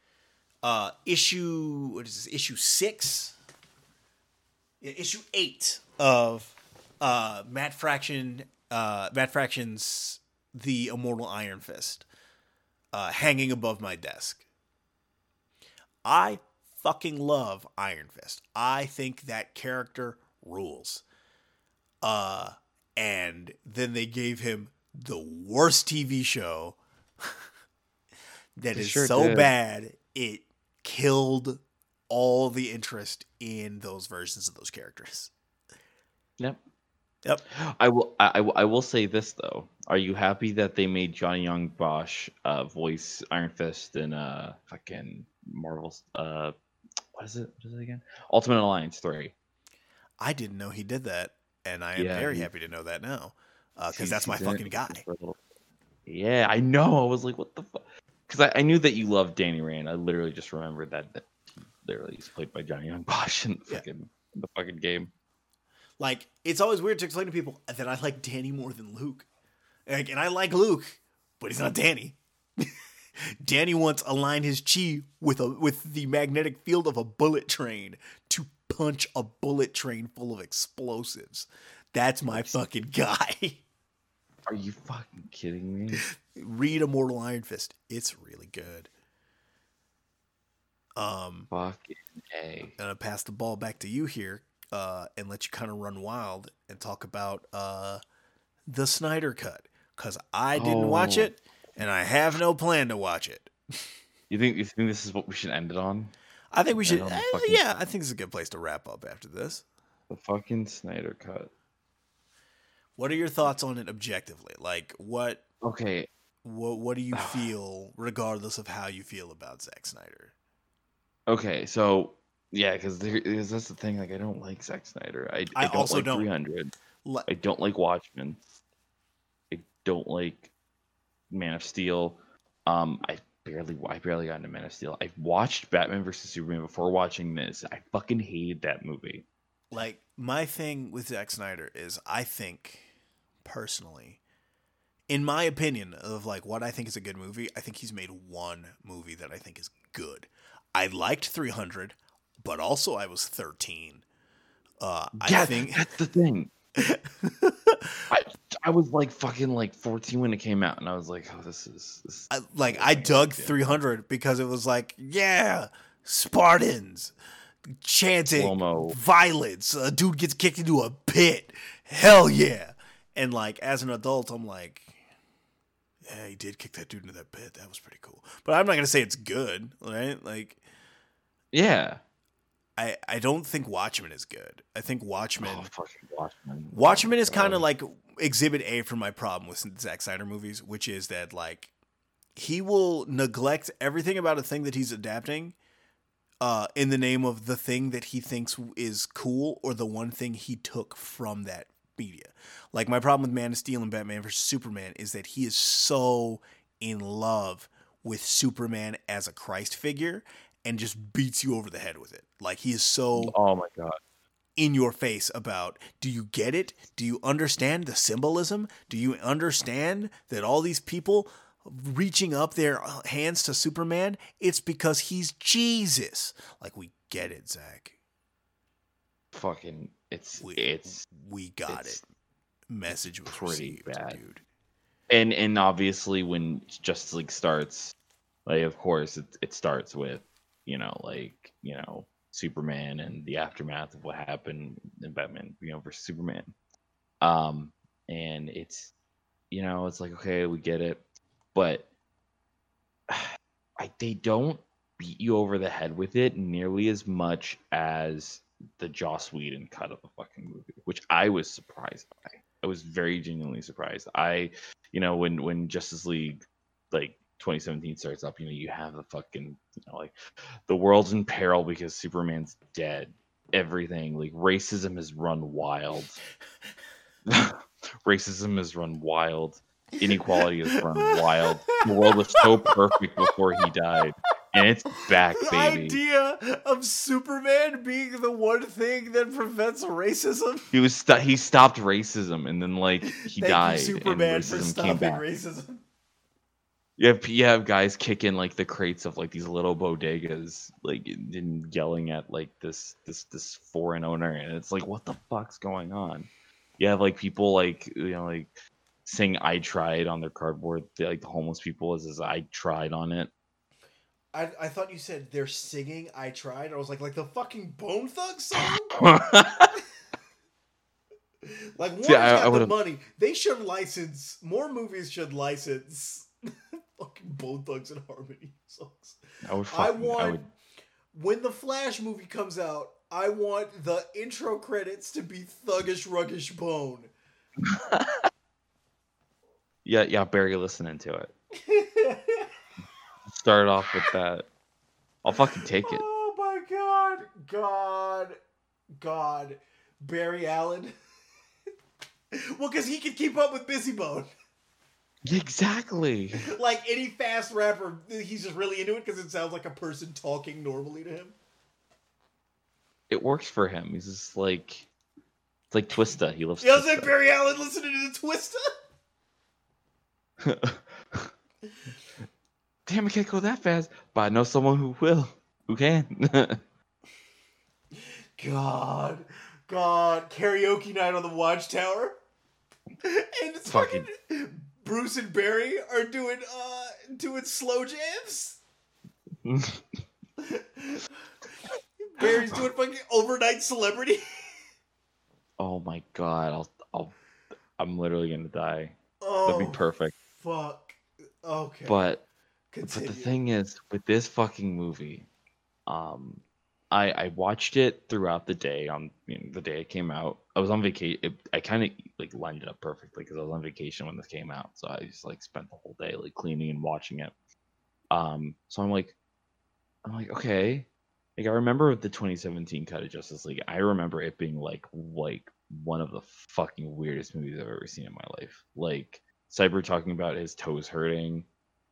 issue what is this? Issue 6, issue 8 of Matt Fraction's The Immortal Iron Fist hanging above my desk. I fucking love Iron Fist. I think that character rules. And then they gave him the worst TV show that They is sure so did. bad it killed all the interest in those versions of those characters. Yep. Yep. I will say this though. Are you happy that they made Johnny Young Bosch voice Iron Fist in fucking Marvel's what is it? What is it again? Ultimate Alliance 3. I didn't know he did that, and I am Yeah, very happy to know that now, because he's that's my in it fucking guy. for a little- Yeah, I know. I was like, what the fuck? Because I knew that you loved Danny Rand. I literally just remembered that he literally is played by Johnny Young Bosch in Yeah. the fucking game. Like, it's always weird to explain to people that I like Danny more than Luke. Like, and I like Luke, but he's not Danny. Danny once aligned his chi with the magnetic field of a bullet train to punch a bullet train full of explosives. That's my fucking guy. Are you fucking kidding me? Read Immortal Iron Fist. It's really good. Fucking A. I'm gonna pass the ball back to you here, and let you kind of run wild and talk about the Snyder Cut, because I didn't watch Oh. it, and I have no plan to watch it. You think this is what we should end it on? I think we should. don't fucking- Yeah, I think it's a good place to wrap up after this. The fucking Snyder Cut. What are your thoughts on it objectively? Like, what Okay, do you feel, regardless of how you feel about Zack Snyder? okay, so yeah, because that's the thing. Like, I don't like Zack Snyder. I don't also like don't. 300. Le- I don't like Watchmen. I don't like Man of Steel. I barely got into Man of Steel. I watched Batman vs Superman before watching this. I fucking hated that movie. Like, my thing with Zack Snyder is, I think, personally, in my opinion of like what I think is a good movie, I think he's made one movie that I think is good. I liked 300, but also I was 13. I think that's the thing. I was like fucking like 14 when it came out, and I was like, oh, this is I dug 300 because it was like, yeah, Spartans chanting Slow-mo. violence. A dude gets kicked into a pit. Hell yeah. And like as an adult, I'm like, yeah, he did kick that dude into that pit. That was pretty cool. But I'm not gonna say it's good, right? Like, Yeah. I don't think Watchmen is good. I think Oh, fucking Watchmen. Oh Watchmen my is kind of god. like Exhibit A for my problem with Zack Snyder movies, which is that like he will neglect everything about a thing that he's adapting in the name of the thing that he thinks is cool or the one thing he took from that media. Like my problem with Man of Steel and Batman vs Superman is that he is so in love with Superman as a Christ figure and just beats you over the head with it. Like he is so Oh my god. in your face about, do you get it? Do you understand the symbolism? Do you understand that all these people reaching up their hands to Superman, it's because he's Jesus. Like, we get it, Zach. Fucking We it's we got it. it's Message was pretty received, bad. dude. And obviously when Justice League starts, like of course it starts with, Superman and the aftermath of what happened in Batman, versus Superman. And it's like, okay, we get it, but they don't beat you over the head with it nearly as much as the Joss Whedon cut of the fucking movie, which I was surprised by. I was very genuinely surprised. When Justice League like 2017 starts up, you have the fucking, like the world's in peril because Superman's dead. Everything like racism has run wild. Racism has run wild. Inequality has run wild. The world was so perfect before he died, and it's back, The baby. idea of Superman being the one thing that prevents racism. He stopped racism, and then like he Thank died, you, Superman, and for racism came stopping back. racism. You have guys kicking like the crates of like these little bodegas, like and yelling at like this foreign owner, and it's like, what the fuck's going on? You have like people like like saying "I tried" on their cardboard. Like the homeless people is "I tried" on it. I thought you said they're singing "I Tried." I was like the fucking Bone Thug song. Like Warner's See, I got would the have. money. They should license more movies. Should license fucking Bone Thugs and Harmony songs. I want when the Flash movie comes out. I want the intro credits to be Thuggish Ruggish Bone. Yeah, Barry listening to it. Start off with that. I'll fucking take it. Oh my God, Barry Allen. Well, because he can keep up with Busy Bone. Exactly. Like any fast rapper, he's just really into it because it sounds like a person talking normally to him. It works for him. He's just like, it's like Twista. He loves. You know what I'm saying? Barry Allen listening to the Twista. Damn, I can't go that fast, but I know someone who will, who can. God, karaoke night on the Watchtower, and it's fucking Bruce and Barry are doing slow jams. Barry's doing fucking Overnight Celebrity. Oh my god, I'm literally gonna die. Oh, that'd be perfect. Fuck. Okay. But Continue. the thing is, with this fucking movie, I watched it throughout the day on the day it came out. I was on vacation. I kind of like lined it up perfectly because I was on vacation when this came out, so I just like spent the whole day like cleaning and watching it. So I'm like, okay, like I remember the 2017 cut of Justice League. I remember it being like one of the fucking weirdest movies I've ever seen in my life. Like Cyber talking about his toes hurting.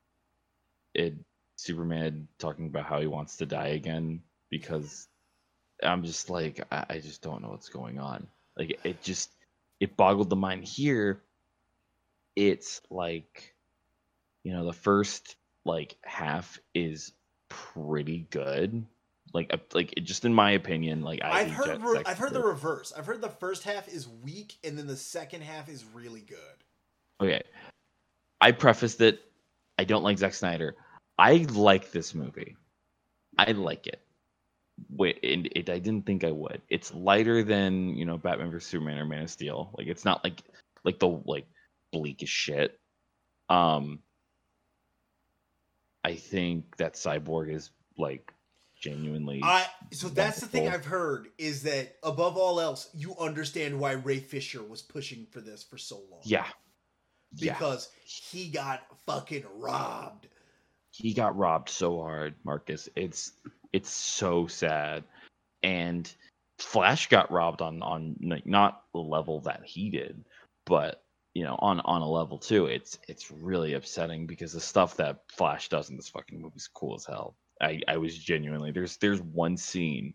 Superman talking about how he wants to die again because I'm just like I just don't know what's going on. Like it boggled the mind. Here it's like the first like half is pretty good. Like just in my opinion, like I've heard the reverse. I've heard the first half is weak and then the second half is really good. Okay. I prefaced it. I don't like Zack Snyder. I like this movie. I like it. I didn't think I would. It's lighter than Batman vs Superman or Man of Steel. Like it's not like the bleak as shit. I think that Cyborg is like genuinely So that's the thing wonderful. I've heard is that above all else, you understand why Ray Fisher was pushing for this for so long. Yeah, yeah. Because he got fucking robbed. He got robbed so hard, Marcus. It's so sad. And Flash got robbed on like, not the level that he did, but on a level too. It's really upsetting because the stuff that Flash does in this fucking movie is cool as hell. I was genuinely there's one scene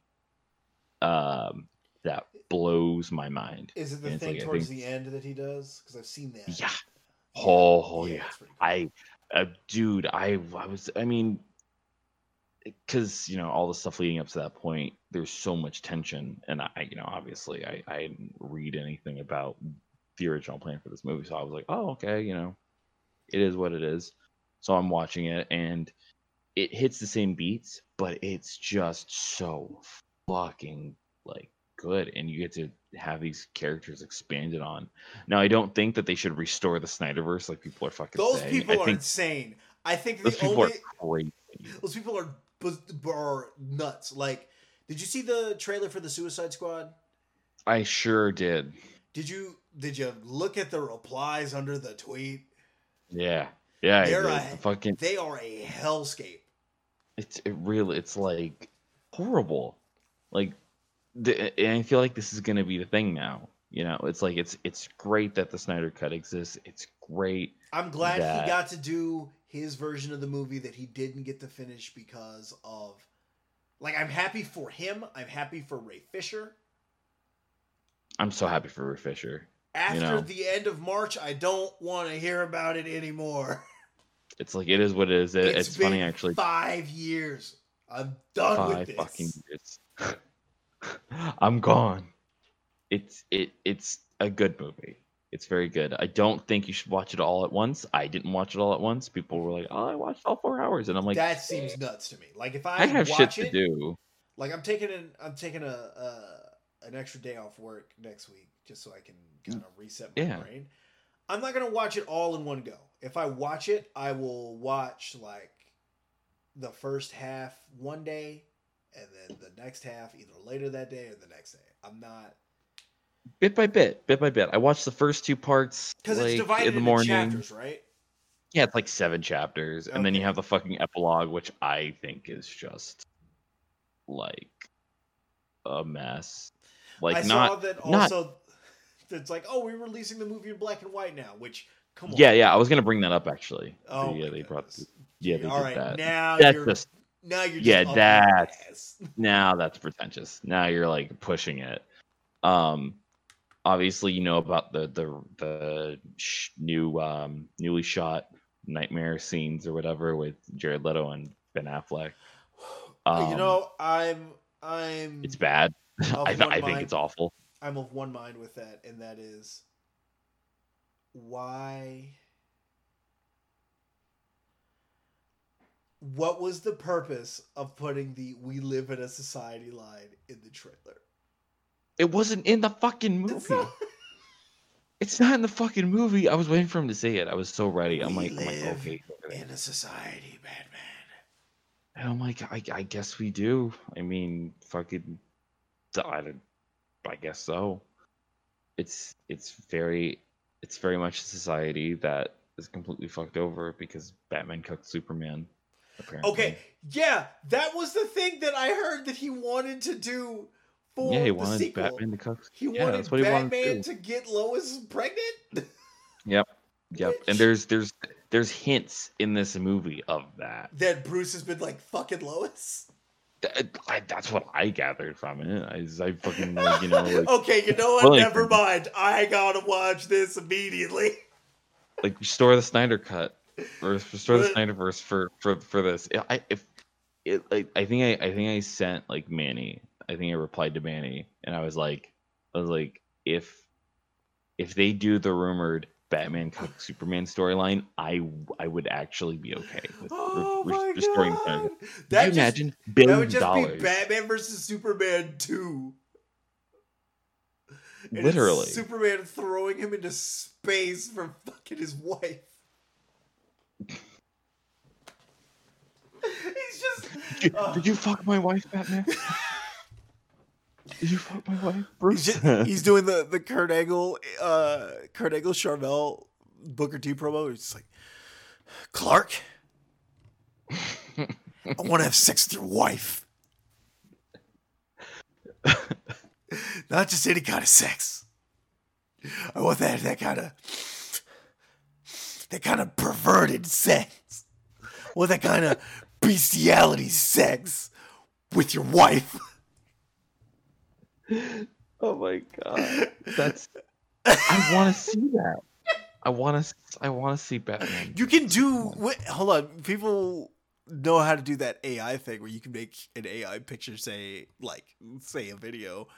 that blows my mind. Is it the And it's thing like, I towards think, the end that he does? Because I've seen that. yeah. Oh, Yeah, yeah. that's pretty cool. Dude, I mean, because all the stuff leading up to that point, there's so much tension, and obviously I didn't read anything about the original plan for this movie, so I was like, oh, okay, it is what it is. So I'm watching it, and it hits the same beats, but it's just so fucking like good, and you get to have these characters expanded on. Now, I don't think that they should restore the Snyderverse like people are fucking Those saying. people I are think insane. I think those people are crazy. those people are nuts. Like, did you see the trailer for the Suicide Squad? I sure did. Did you look at the replies under the tweet? Yeah, I did. They are a hellscape. It's like horrible. Like, and I feel like this is gonna be the thing now. It's like it's great that the Snyder Cut exists. It's great. I'm glad he got to do his version of the movie that he didn't get to finish because of, like, I'm happy for him. I'm happy for Ray Fisher. I'm so happy for Ray Fisher. After the end of March, I don't want to hear about it anymore. It's like, it is what it is. It's been funny, actually. 5 years. I'm done with this. 5 fucking years. I'm gone. It's a good movie. It's very good. I don't think you should watch it all at once. I didn't watch it all at once. People were like, "Oh, I watched all 4 hours," and I'm like, that seems nuts to me. Like, if I have watch shit it, to do. Like, I'm taking an extra day off work next week just so I can kind of reset my brain. I'm not gonna watch it all in one go. If I watch it, I will watch like the first half one day, and then the next half either later that day or the next day. I'm not. Bit by bit. I watched the first 2 parts Because like, it's divided in the into morning. chapters, right? Yeah, it's like 7 chapters, and then you have the fucking epilogue, which I think is just like a mess. Like, saw that also. It's like, oh, we're releasing the movie in black and white now. Which, come on. Yeah. I was gonna bring that up actually. Oh, yeah, they brought. Yeah, they all did right, that. now that's you're just. Now you're just Yeah, up your ass. now that's pretentious. Now you're like pushing it. Obviously, about the newly shot nightmare scenes or whatever with Jared Leto and Ben Affleck. I'm. It's bad. I think it's awful. I'm of one mind with that, and that is why. What was the purpose of putting the "We live in a society" line in the trailer? It wasn't in the fucking movie. It's not in the fucking movie. I was waiting for him to say it. I was so ready. I'm like, okay. In a society, Batman. And I'm like, I guess we do. I mean, fucking, I guess so. It's very much a society that is completely fucked over because Batman cooked Superman. Apparently. Okay, yeah, that was the thing that I heard that he wanted to do for he the wanted sequel. Batman to cook. He wanted Batman to get Lois pregnant. Yep. And there's hints in this movie of that. That Bruce has been like fucking Lois. That's what I gathered from it. I fucking like, okay, you know what? Never mind. I gotta watch this immediately. Like, restore the Snyder Cut. Or restore the Snyderverse for this. I think I sent like Manny. I think I replied to Manny, and I was like, if they do the rumored Batman cook Superman storyline, I would actually be okay with restoring the Snyder Cut. Can you imagine $1 billion? That would just be Batman versus Superman 2. And literally, Superman throwing him into space for fucking his wife. He's He's just. Did you fuck my wife, Batman? Did you fuck my wife, Bruce? He's doing the Kurt Angle, Charvel, Booker T promo. He's just like, Clark, I want to have sex with your wife. Not just any kind of sex. I want that kind of perverted sex. I want that kind of bestiality sex with your wife. Oh my god, I want to see that. I want to see Batman. You can do. Hold on, people know how to do that AI thing where you can make an AI picture say a video.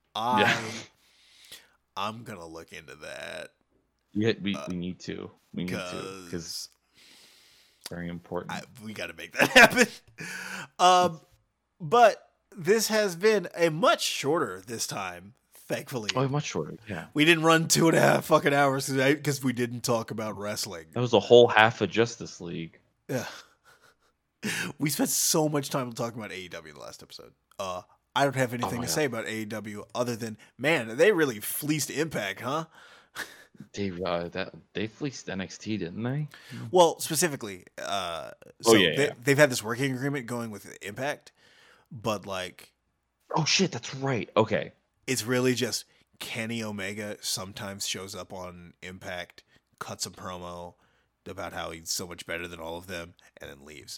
I'm gonna look into that. Yeah, we need to. We need to because very important. We got to make that happen. But this has been a much shorter this time, thankfully. Oh, much shorter. Yeah, we didn't run 2.5 fucking hours today because we didn't talk about wrestling. That was a whole half of Justice League. Yeah, we spent so much time talking about AEW in the last episode. I don't have anything to say about AEW other than, man, they really fleeced Impact, huh? They fleeced NXT, didn't they? Well, specifically, they've had this working agreement going with Impact, but oh shit, that's right. Okay, it's really just Kenny Omega sometimes shows up on Impact, cuts a promo about how he's so much better than all of them, and then leaves.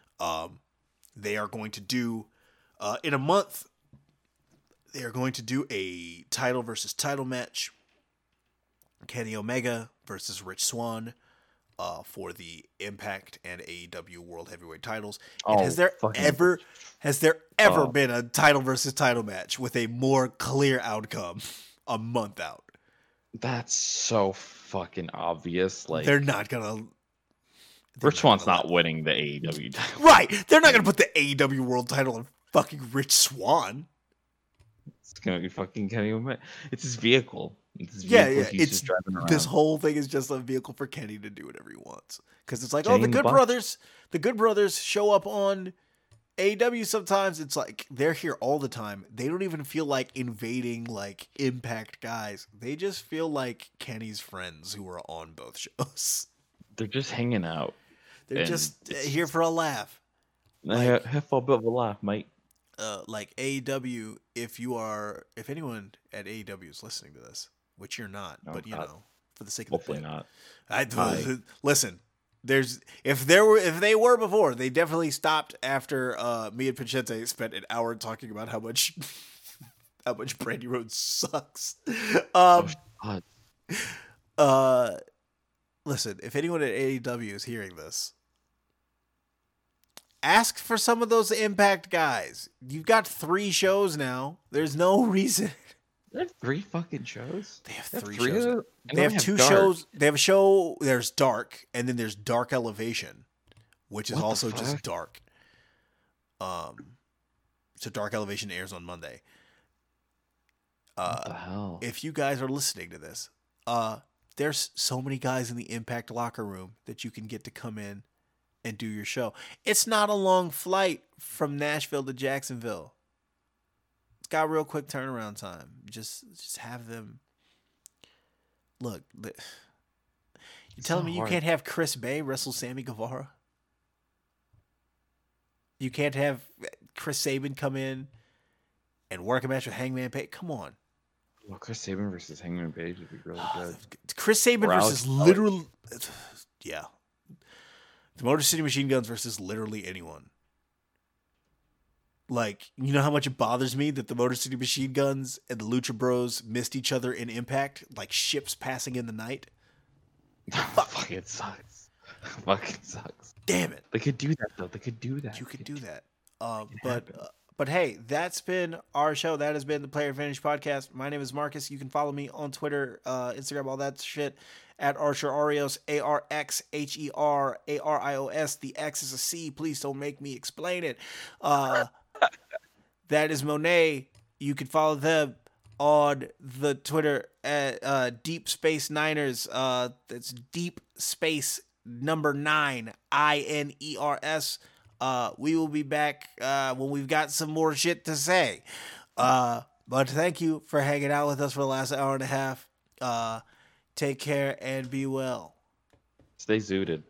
They are going to do in a month. They are going to do a title versus title match. Kenny Omega versus Rich Swann for the Impact and AEW World Heavyweight titles. And has there ever been a title versus title match with a more clear outcome a month out? That's so fucking obvious. They're not gonna. Rich Swann's not winning the AEW title. Right. They're not gonna put the AEW World title on fucking Rich Swann. It's gonna be fucking Kenny Omega. It's his vehicle. He's just driving around. This whole thing is just a vehicle for Kenny to do whatever he wants. Because it's like, the Good Brothers show up on AEW sometimes. It's like they're here all the time. They don't even feel like invading Impact guys. They just feel like Kenny's friends who are on both shows. They're just hanging out. They're just here for a laugh. Have a bit of a laugh, mate. AEW, if anyone at AEW is listening to this, which you're not, but for the sake of hopefully not. Listen, if they were before, they definitely stopped after me and Pachente spent an hour talking about how much Brandy Rhodes sucks. Listen, if anyone at AEW is hearing this, ask for some of those Impact guys. You've got 3 shows now. There's no reason. They have 3 fucking shows? They have 3 shows. They have 2 shows. They have a show. There's Dark, and then there's Dark Elevation, which is also just Dark. So Dark Elevation airs on Monday. What the hell? If you guys are listening to this, there's so many guys in the Impact locker room that you can get to come in and do your show. It's not a long flight from Nashville to Jacksonville. It's got real quick turnaround time. Just have them. Look, you're telling me you can't have Chris Bay wrestle Sammy Guevara? You can't have Chris Sabin come in and work a match with Hangman Page? Come on. Well, Chris Sabin versus Hangman Page would be really good. Chris Sabin versus literally... Yeah. The Motor City Machine Guns versus literally anyone. You know how much it bothers me that the Motor City Machine Guns and the Lucha Bros missed each other in Impact, like ships passing in the night? Fucking sucks. Fucking sucks. Damn it. They could do that, though. They could do that. You could do that. But hey, that's been our show. That has been the Player Advantage Podcast. My name is Marcus. You can follow me on Twitter, Instagram, all that shit, at Archer Arios, ARXHERARIOS. The X is a C. Please don't make me explain it. That is Monet. You can follow them on the Twitter at Deep Space Niners. That's Deep Space number 9, INERS. We will be back when we've got some more shit to say. But thank you for hanging out with us for the last hour and a half. Take care and be well. Stay zooted.